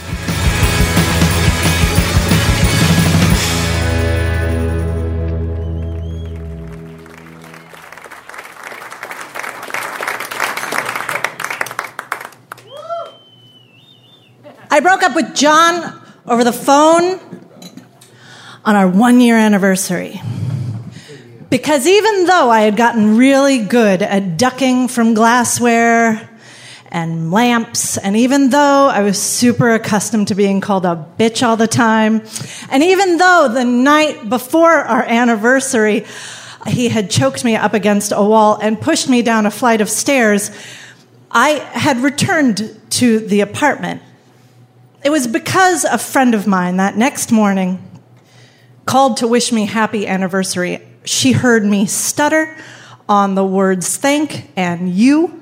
I broke up with John over the phone on our one-year anniversary. Because even though I had gotten really good at ducking from glassware and lamps, and even though I was super accustomed to being called a bitch all the time, and even though the night before our anniversary, he had choked me up against a wall and pushed me down a flight of stairs, I had returned to the apartment. It was because a friend of mine that next morning called to wish me happy anniversary. She heard me stutter on the words thank and you,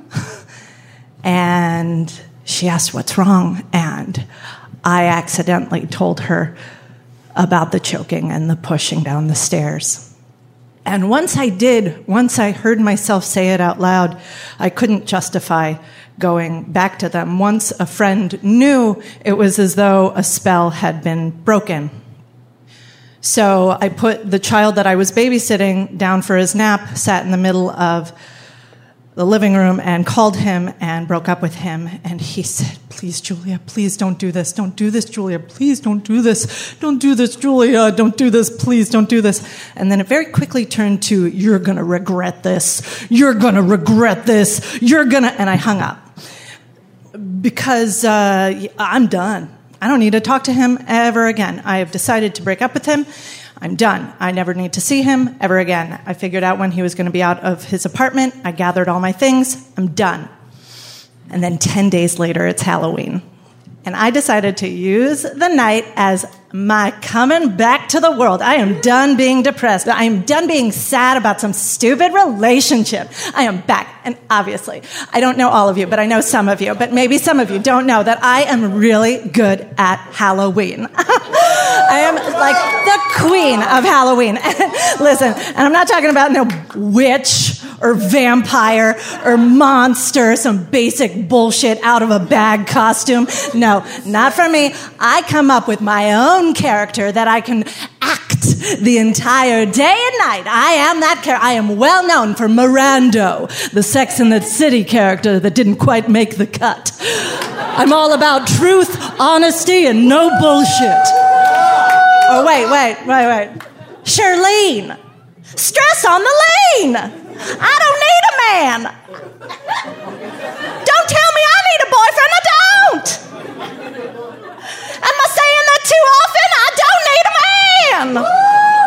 and she asked what's wrong, and I accidentally told her about the choking and the pushing down the stairs. And once I did, once I heard myself say it out loud, I couldn't justify going back to them. Once a friend knew, it was as though a spell had been broken. So I put the child that I was babysitting down for his nap, sat in the middle of the living room and called him and broke up with him. And he said, please, Julia, please don't do this. Don't do this, Julia. Please don't do this. Don't do this, Julia. Don't do this. Please don't do this. And then it very quickly turned to, you're going to regret this. You're going to regret this. You're going to... And I hung up. Because uh, I'm done. I don't need to talk to him ever again. I have decided to break up with him. I'm done. I never need to see him ever again. I figured out when he was going to be out of his apartment. I gathered all my things. I'm done. And then ten days later, it's Halloween. And I decided to use the night as my coming back to the world. I am done being depressed. I am done being sad about some stupid relationship. I am back. And obviously, I don't know all of you, but I know some of you. But maybe some of you don't know that I am really good at Halloween. I am like the queen of Halloween. Listen, and I'm not talking about no witch or vampire or monster, some basic bullshit out of a bag costume. No, not for me. I come up with my own character that I can act the entire day and night. I am that character. I am well known for Mirando, the Sex and the City character that didn't quite make the cut. I'm all about truth, honesty, and no bullshit. Oh, wait, wait, wait, wait. Charlene, stress on the lane. I don't need a man. Don't tell me I need a boyfriend. I don't. Am I saying that too often? I don't need a man.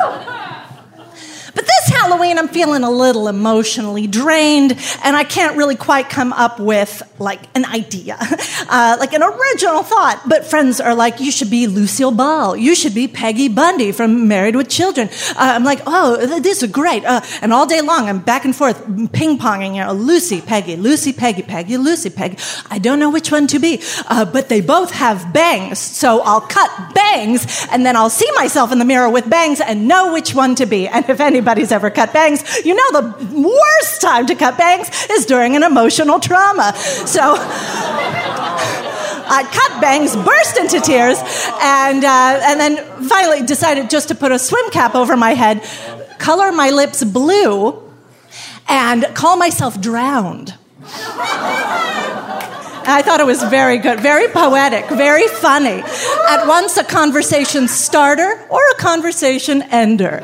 But this Halloween, I'm feeling a little emotionally drained, and I can't really quite come up with, like, an idea, uh, like an original thought. But friends are like, you should be Lucille Ball. You should be Peggy Bundy from Married with Children. Uh, I'm like, oh, this is great. Uh, and all day long, I'm back and forth, ping-ponging, you know, Lucy, Peggy, Lucy, Peggy, Peggy, Lucy, Peggy. I don't know which one to be, uh, but they both have bangs, so I'll cut bangs, and then I'll see myself in the mirror with bangs and know which one to be. And if anybody's ever cut bangs, you know the worst time to cut bangs is during an emotional trauma. So I cut bangs, burst into tears, and uh, and then finally decided just to put a swim cap over my head, color my lips blue, and call myself drowned. I thought it was very good, very poetic, very funny. At once a conversation starter or a conversation ender.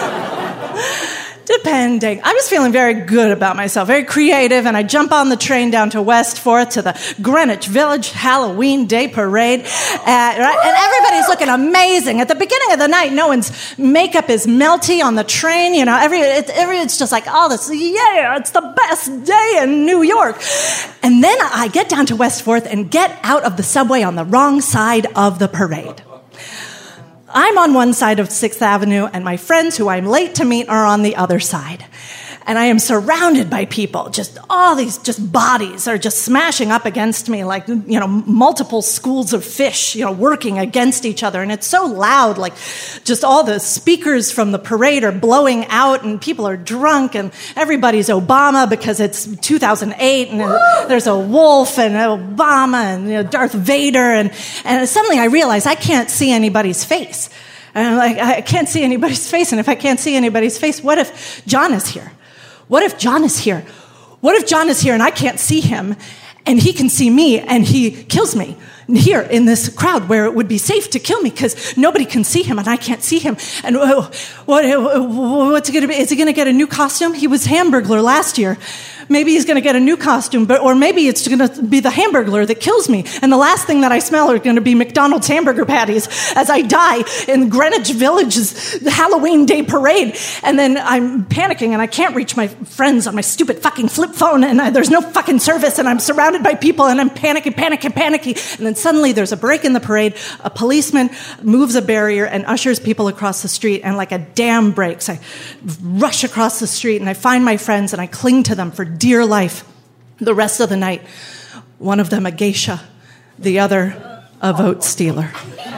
Depending. I was feeling very good about myself, very creative, and I jump on the train down to West Fourth to the Greenwich Village Halloween Day Parade. Uh, right? And everybody's looking amazing. At the beginning of the night, no one's makeup is melty on the train. You know, every, it, every it's just like, oh, this, yeah, it's the best day in New York. And then I get down to West Fourth and get out of the subway on the wrong side of the parade. I'm on one side of sixth Avenue, and my friends who I'm late to meet are on the other side. And I am surrounded by people. Just all these just bodies are just smashing up against me like, you know, multiple schools of fish, you know, working against each other. And it's so loud, like just all the speakers from the parade are blowing out and people are drunk and everybody's Obama because it's two thousand eight and there's a wolf and Obama and you know, Darth Vader. And, and suddenly I realize I can't see anybody's face. And I'm like, I can't see anybody's face. And if I can't see anybody's face, what if John is here? What if John is here? What if John is here and I can't see him and he can see me and he kills me here in this crowd where it would be safe to kill me because nobody can see him and I can't see him. And uh, what, uh, what's it going to be? Is he going to get a new costume? He was Hamburglar last year. Maybe he's going to get a new costume, but or maybe it's going to be the Hamburglar that kills me. And the last thing that I smell are going to be McDonald's hamburger patties as I die in Greenwich Village's Halloween Day Parade. And then I'm panicking and I can't reach my friends on my stupid fucking flip phone and I, there's no fucking service and I'm surrounded by people and I'm panicking, panicking, panicking. And then suddenly there's a break in the parade. A policeman moves a barrier and ushers people across the street and like a dam breaks. I rush across the street and I find my friends and I cling to them for dear life the rest of the night. One of them a geisha, the other a vote stealer.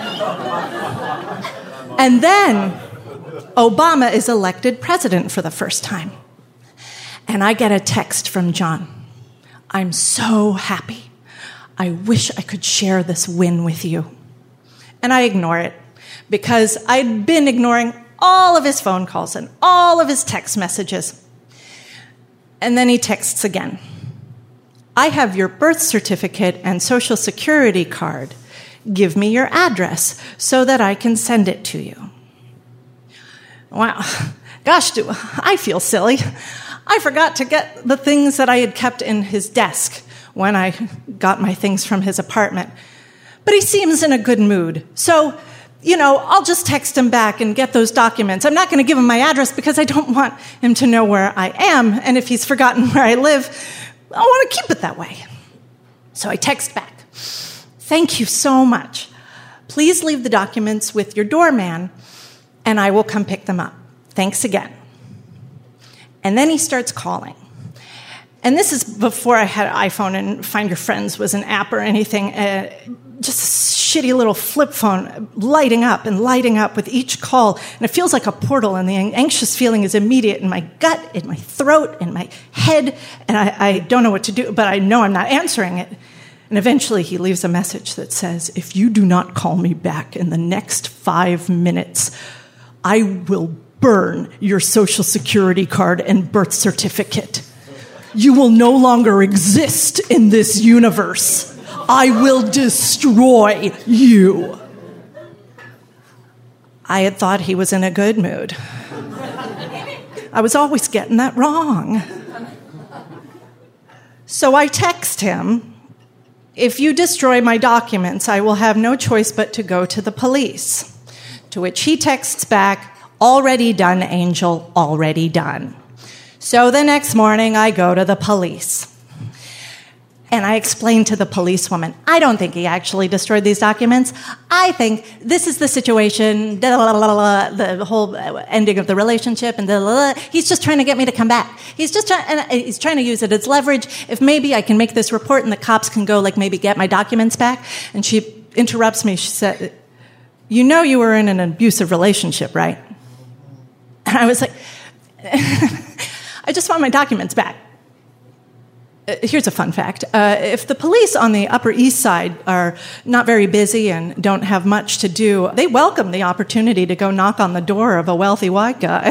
And then Obama is elected president for the first time. And I get a text from John. I'm so happy. I wish I could share this win with you. And I ignore it because I'd been ignoring all of his phone calls and all of his text messages. And then he texts again. I have your birth certificate and social security card. Give me your address so that I can send it to you. Wow. Gosh, do I feel silly. I forgot to get the things that I had kept in his desk when I got my things from his apartment. But he seems in a good mood. So, you know, I'll just text him back and get those documents. I'm not going to give him my address because I don't want him to know where I am. And if he's forgotten where I live, I want to keep it that way. So I text back. Thank you so much. Please leave the documents with your doorman and I will come pick them up. Thanks again. And then he starts calling. And this is before I had an iPhone and Find Your Friends was an app or anything. Uh, just a shitty little flip phone lighting up and lighting up with each call. And it feels like a portal, and the anxious feeling is immediate in my gut, in my throat, in my head. And I, I don't know what to do, but I know I'm not answering it. And eventually he leaves a message that says, if you do not call me back in the next five minutes, I will burn your social security card and birth certificate. You will no longer exist in this universe. I will destroy you. I had thought he was in a good mood. I was always getting that wrong. So I text him, if you destroy my documents, I will have no choice but to go to the police. To which he texts back, already done, Angel, already done. So the next morning, I go to the police. And I explain to the policewoman, I don't think he actually destroyed these documents. I think this is the situation, blah, blah, blah, blah, the whole ending of the relationship, and blah, blah, blah. He's just trying to get me to come back. He's just trying, and he's trying to use it as leverage. If maybe I can make this report and the cops can go, like, maybe get my documents back. And she interrupts me. She said, you know you were in an abusive relationship, right? And I was like, I just want my documents back. uh, here's a fun fact. Uh, if the police on the Upper East Side are not very busy and don't have much to do, they welcome the opportunity to go knock on the door of a wealthy white guy.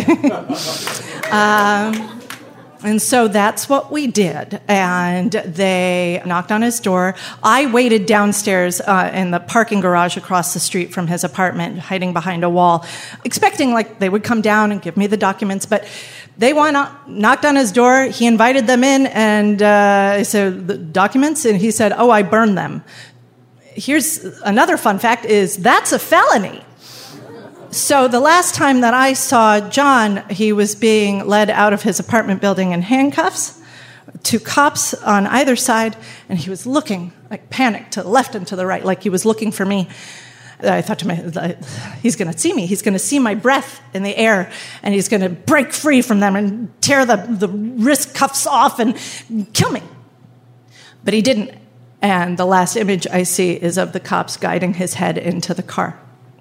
um, And so that's what we did. And they knocked on his door. I waited downstairs uh, in the parking garage across the street from his apartment, hiding behind a wall, expecting like they would come down and give me the documents. But they went up, knocked on his door. He invited them in, and uh, I said, "The documents?" And he said, "Oh, I burned them." Here's another fun fact: is that's a felony. So the last time that I saw John, he was being led out of his apartment building in handcuffs, two cops on either side, and he was looking, like panicked, to the left and to the right, like he was looking for me. I thought to myself, he's going to see me. He's going to see my breath in the air, and he's going to break free from them and tear the, the wrist cuffs off and kill me. But he didn't. And the last image I see is of the cops guiding his head into the car.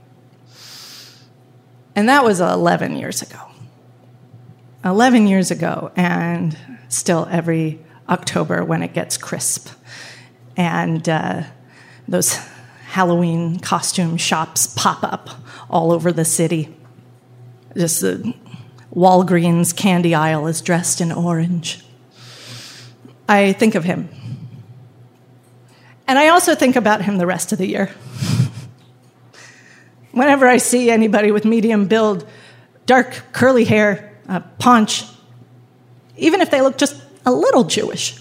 And that was eleven years ago. eleven years ago, and still every October when it gets crisp. And uh, those Halloween costume shops pop up all over the city. Just the Walgreens candy aisle is dressed in orange. I think of him. And I also think about him the rest of the year. Whenever I see anybody with medium build, dark curly hair, a paunch, even if they look just a little Jewish.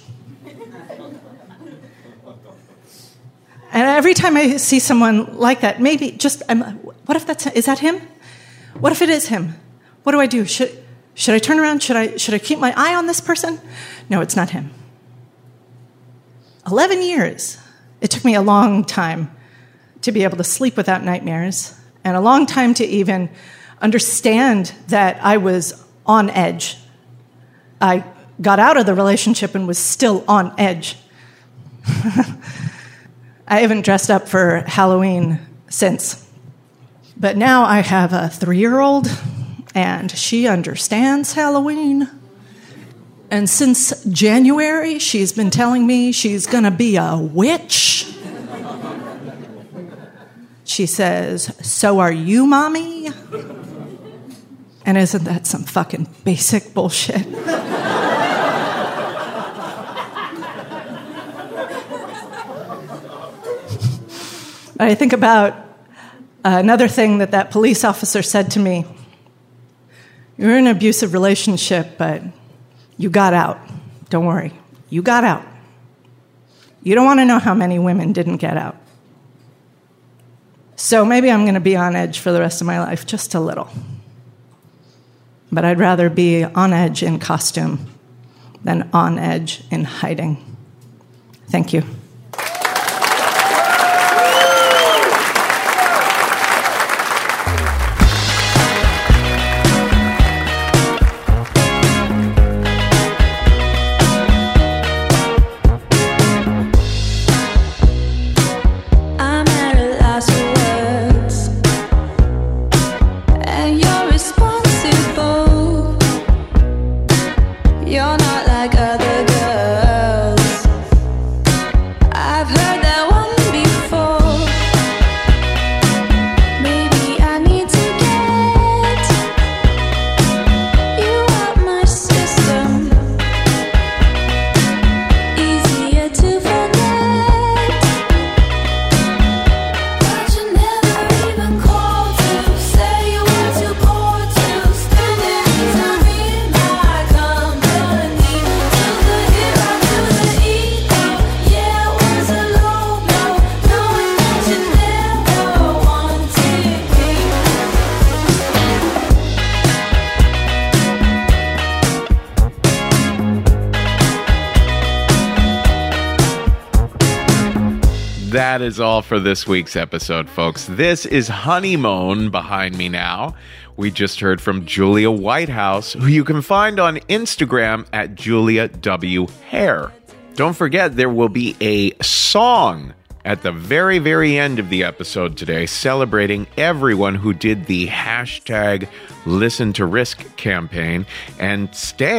And every time I see someone like that, maybe just, I'm, what if that's, is that him? What if it is him? What do I do? Should, should I turn around? Should I, should I keep my eye on this person? No, it's not him. Eleven years. It took me a long time to be able to sleep without nightmares, and a long time to even understand that I was on edge. I got out of the relationship and was still on edge. I haven't dressed up for Halloween since. But now I have a three-year-old, and she understands Halloween. And since January, she's been telling me she's going to be a witch. She says, "So are you, Mommy?" And isn't that some fucking basic bullshit? I think about another thing that that police officer said to me. "You're in an abusive relationship, but you got out. Don't worry. You got out. You don't want to know how many women didn't get out." So maybe I'm going to be on edge for the rest of my life, just a little. But I'd rather be on edge in costume than on edge in hiding. Thank you. That is all for this week's episode, folks. This is Honeymoon behind me now. We just heard from Julia Whitehouse, who you can find on Instagram at Julia W. Hare. Don't forget, there will be a song at the very, very end of the episode today celebrating everyone who did the hashtag Listen to Risk campaign. And stay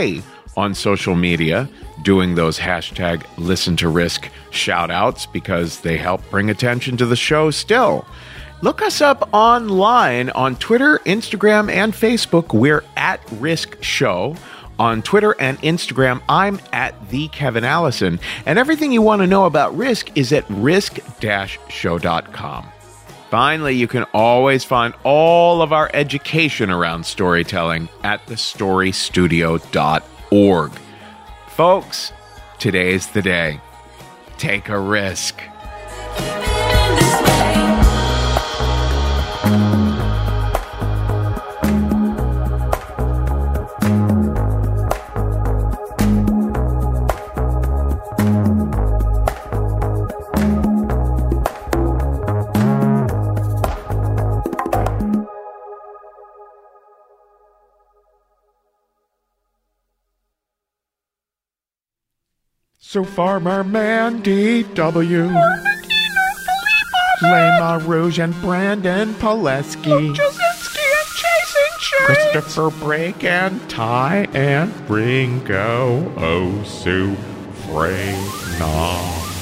on social media, doing those hashtag listen to risk shout outs because they help bring attention to the show still. Look us up online on Twitter, Instagram, and Facebook. We're at Risk Show. On Twitter and Instagram, I'm at the Kevin Allison. And everything you want to know about Risk is at risk dash show dot com. Finally, you can always find all of our education around storytelling at the story studio dot org. Folks, today's the day. Take a risk. So Farmer Mandy W, Lema Rouge and Brandon Pileski, Jasinski and Chasing Shane, Christopher Brake and Ty and Ringo Osu Freyna.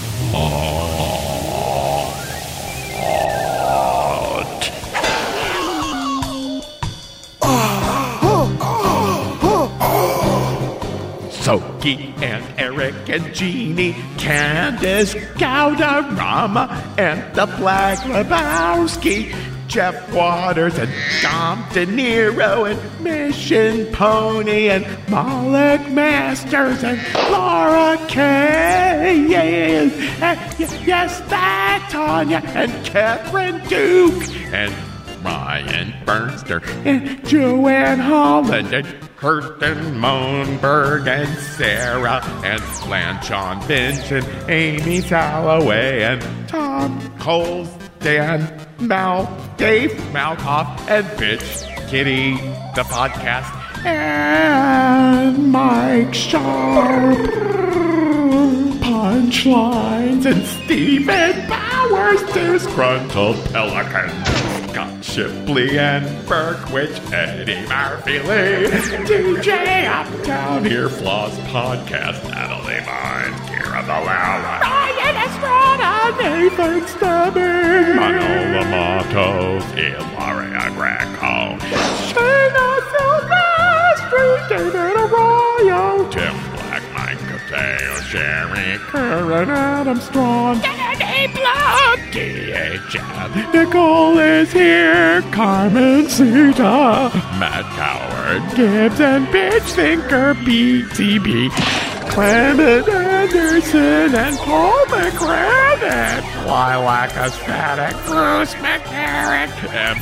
Soki and Eric and Jeannie, Candace, Gaudarama, and the Black Lebowski, Jeff Waters and Dom De Niro and Mission Pony and Malik Masters and Laura Kay. Yes, yes, that Tanya and Catherine Duke and Ryan Bernster and Joanne Holland and Kirsten Moenberg and Sarah and Blanchon Finch and Amy Salloway and Tom Coles, Dan Mal, Dave Malkoff and Bitch Kitty, the podcast, and Mike Sharp, Punchlines, and Stephen Powers, Disgruntled Pelican, Scott Shipley and Berkwich, Eddie Murphy Lee, D J Uptown, Ear Floss Podcast, Natalie Vine, Kira Valala, Ryan Estrada, Nathan Stubbing, Manola Matos, Ilaria Greco, Shayna Silvestri, David Arroyo, Tim Black, Mike Mateo, Sherry Curran, Adam Strong, Danny Blood, D H M, Nicole is here, Carmen Sita, Matt Coward, Gibbs and Bitch Thinker, B T B, Clement Anderson and Paul McGrath and Lilac Aesthetic, Bruce McCarrick, and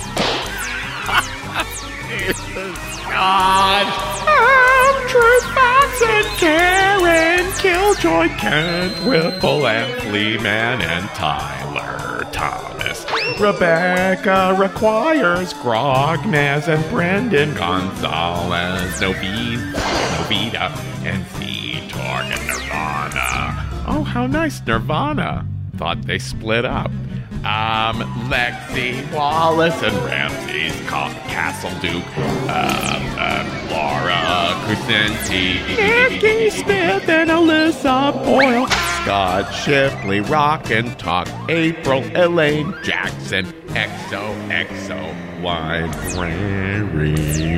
Jesus God, I'm Truth Fox and Karen Killjoy, Kent Whipple and Fleaman and Tyler Thomas. Rebecca requires Grognaz and Brendan Gonzalez, Novita, Novita and Z-Torg and Nirvana. Oh, how nice, Nirvana. Thought they split up. Um, Lexi Wallace and Ramsey's Castle Duke, uh, uh, Laura Crescenti, Nikki Smith and Alyssa Boyle, Scott Shipley, Rock and Talk, April Elaine Jackson, X O X O Library.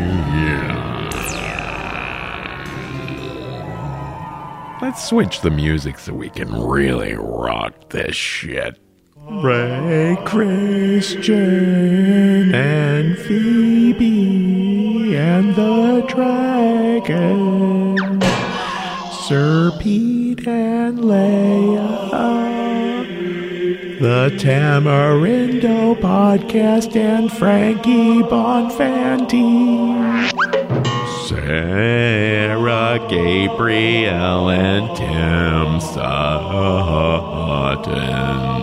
Let's switch the music so we can really rock this shit. Ray Christian and Phoebe and the Dragon, Sir Pete and Leia, the Tamarindo Podcast and Frankie Bonfanti, Sarah Gabriel and Tim Sutton,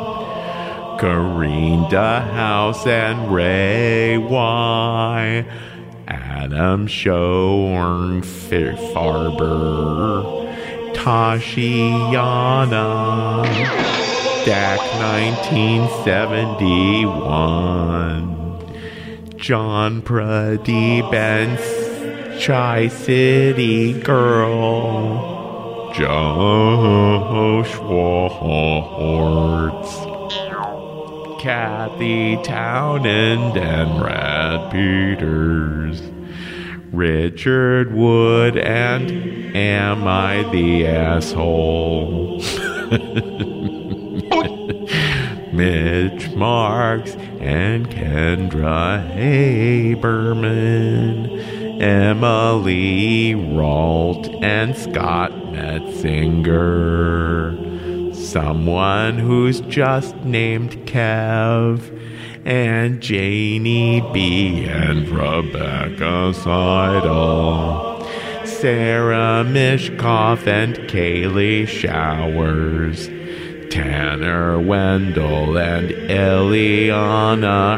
Karina House and Ray Y, Adam Shorn Farber, Tashiana, Dak nineteen seventy-one, John Pradeep and Tri-City Girl, Joe Schwartz, Kathy Townend and Brad Peters, Richard Wood and Am I the Asshole? Mitch Marks and Kendra Haberman, Emily Ralt and Scott Metzinger, someone who's just named Kev, and Janie B. and Rebecca Seidel, Sarah Mishkoff and Kaylee Showers, Tanner Wendell and Eliana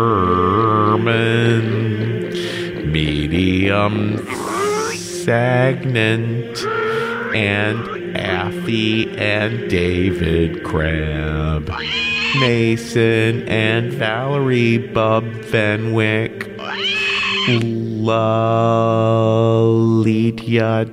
Herman, Medium Sagnant, and Affy and David Crabb, Mason and Valerie Bub Fenwick, Lalitya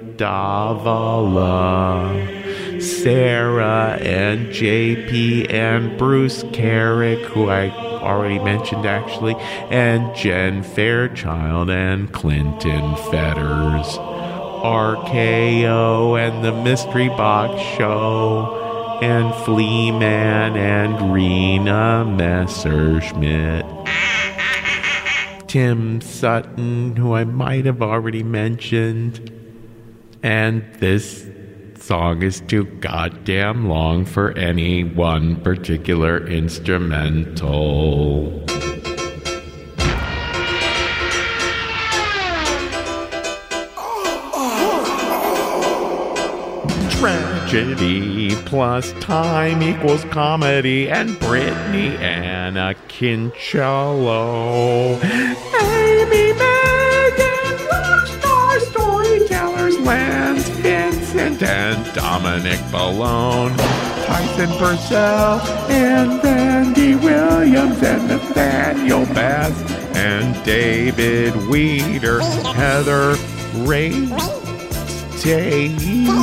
Davala, Sarah and J P and Bruce Carrick, who I already mentioned actually, and Jen Fairchild and Clinton Fetters, R K O and the Mystery Box Show, and Flea Man and Rena Messerschmidt, Tim Sutton, who I might have already mentioned, and this song is too goddamn long for any one particular instrumental. Tragedy plus time equals comedy, and Brittany Anna Kincello, Amy Megan, rockstar storytellers, Lance Vincent and Dominic Ballone, Tyson Purcell and Randy Williams and Nathaniel Bass and David Weeder, Heather Ray Day,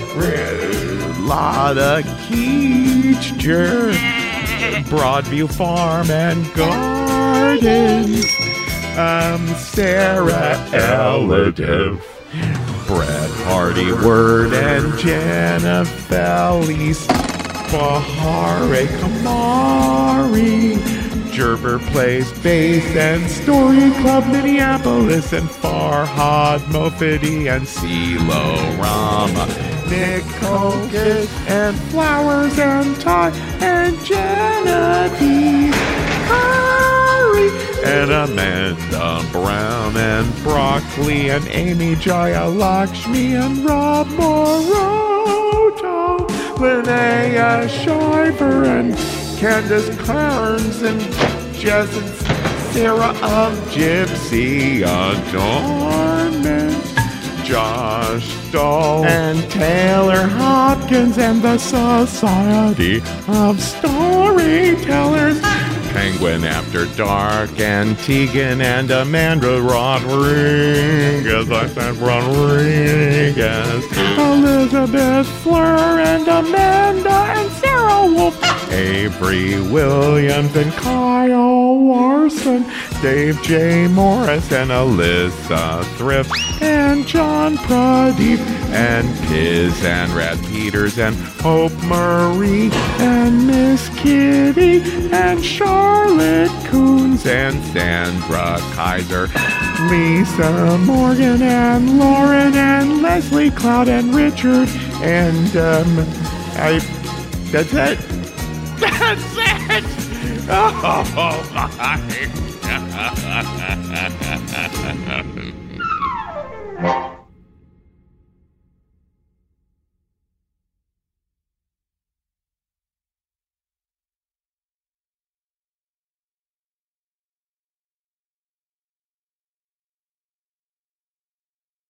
Lotta Keechger, Broadview Farm and Gardens, um, Sarah Eladiv, Brett Hardy Word and Jenna Felice, Bahare Kamari, Gerber Plays Bass and Story Club Minneapolis, and Farhad Mofidi and CeeLo Rama, Nick Kokic and Flowers and Ty and Genevieve Curry and Amanda Brown and Broccoli and Amy Jaya Lakshmi and Rob Moroto, Linnea Shiver and Candace Kearns and Jess and Sarah of Gypsy Adornment, Josh Stoll and Taylor Hopkins and the Society of Storytellers, Penguin After Dark and Tegan and Amanda Rodriguez, I said Rodriguez, Elizabeth Fleur and Amanda and Sarah Wolf, Avery Williams and Kyle Larson, Dave J. Morris and Alyssa Thrift and John Pradeep and Piz and Rad Peters and Hope Marie and Miss Kitty and Charlotte Coons and Sandra Kaiser, Lisa Morgan and Lauren and Leslie Cloud and Richard and um I that's it. That's it. Oh my God.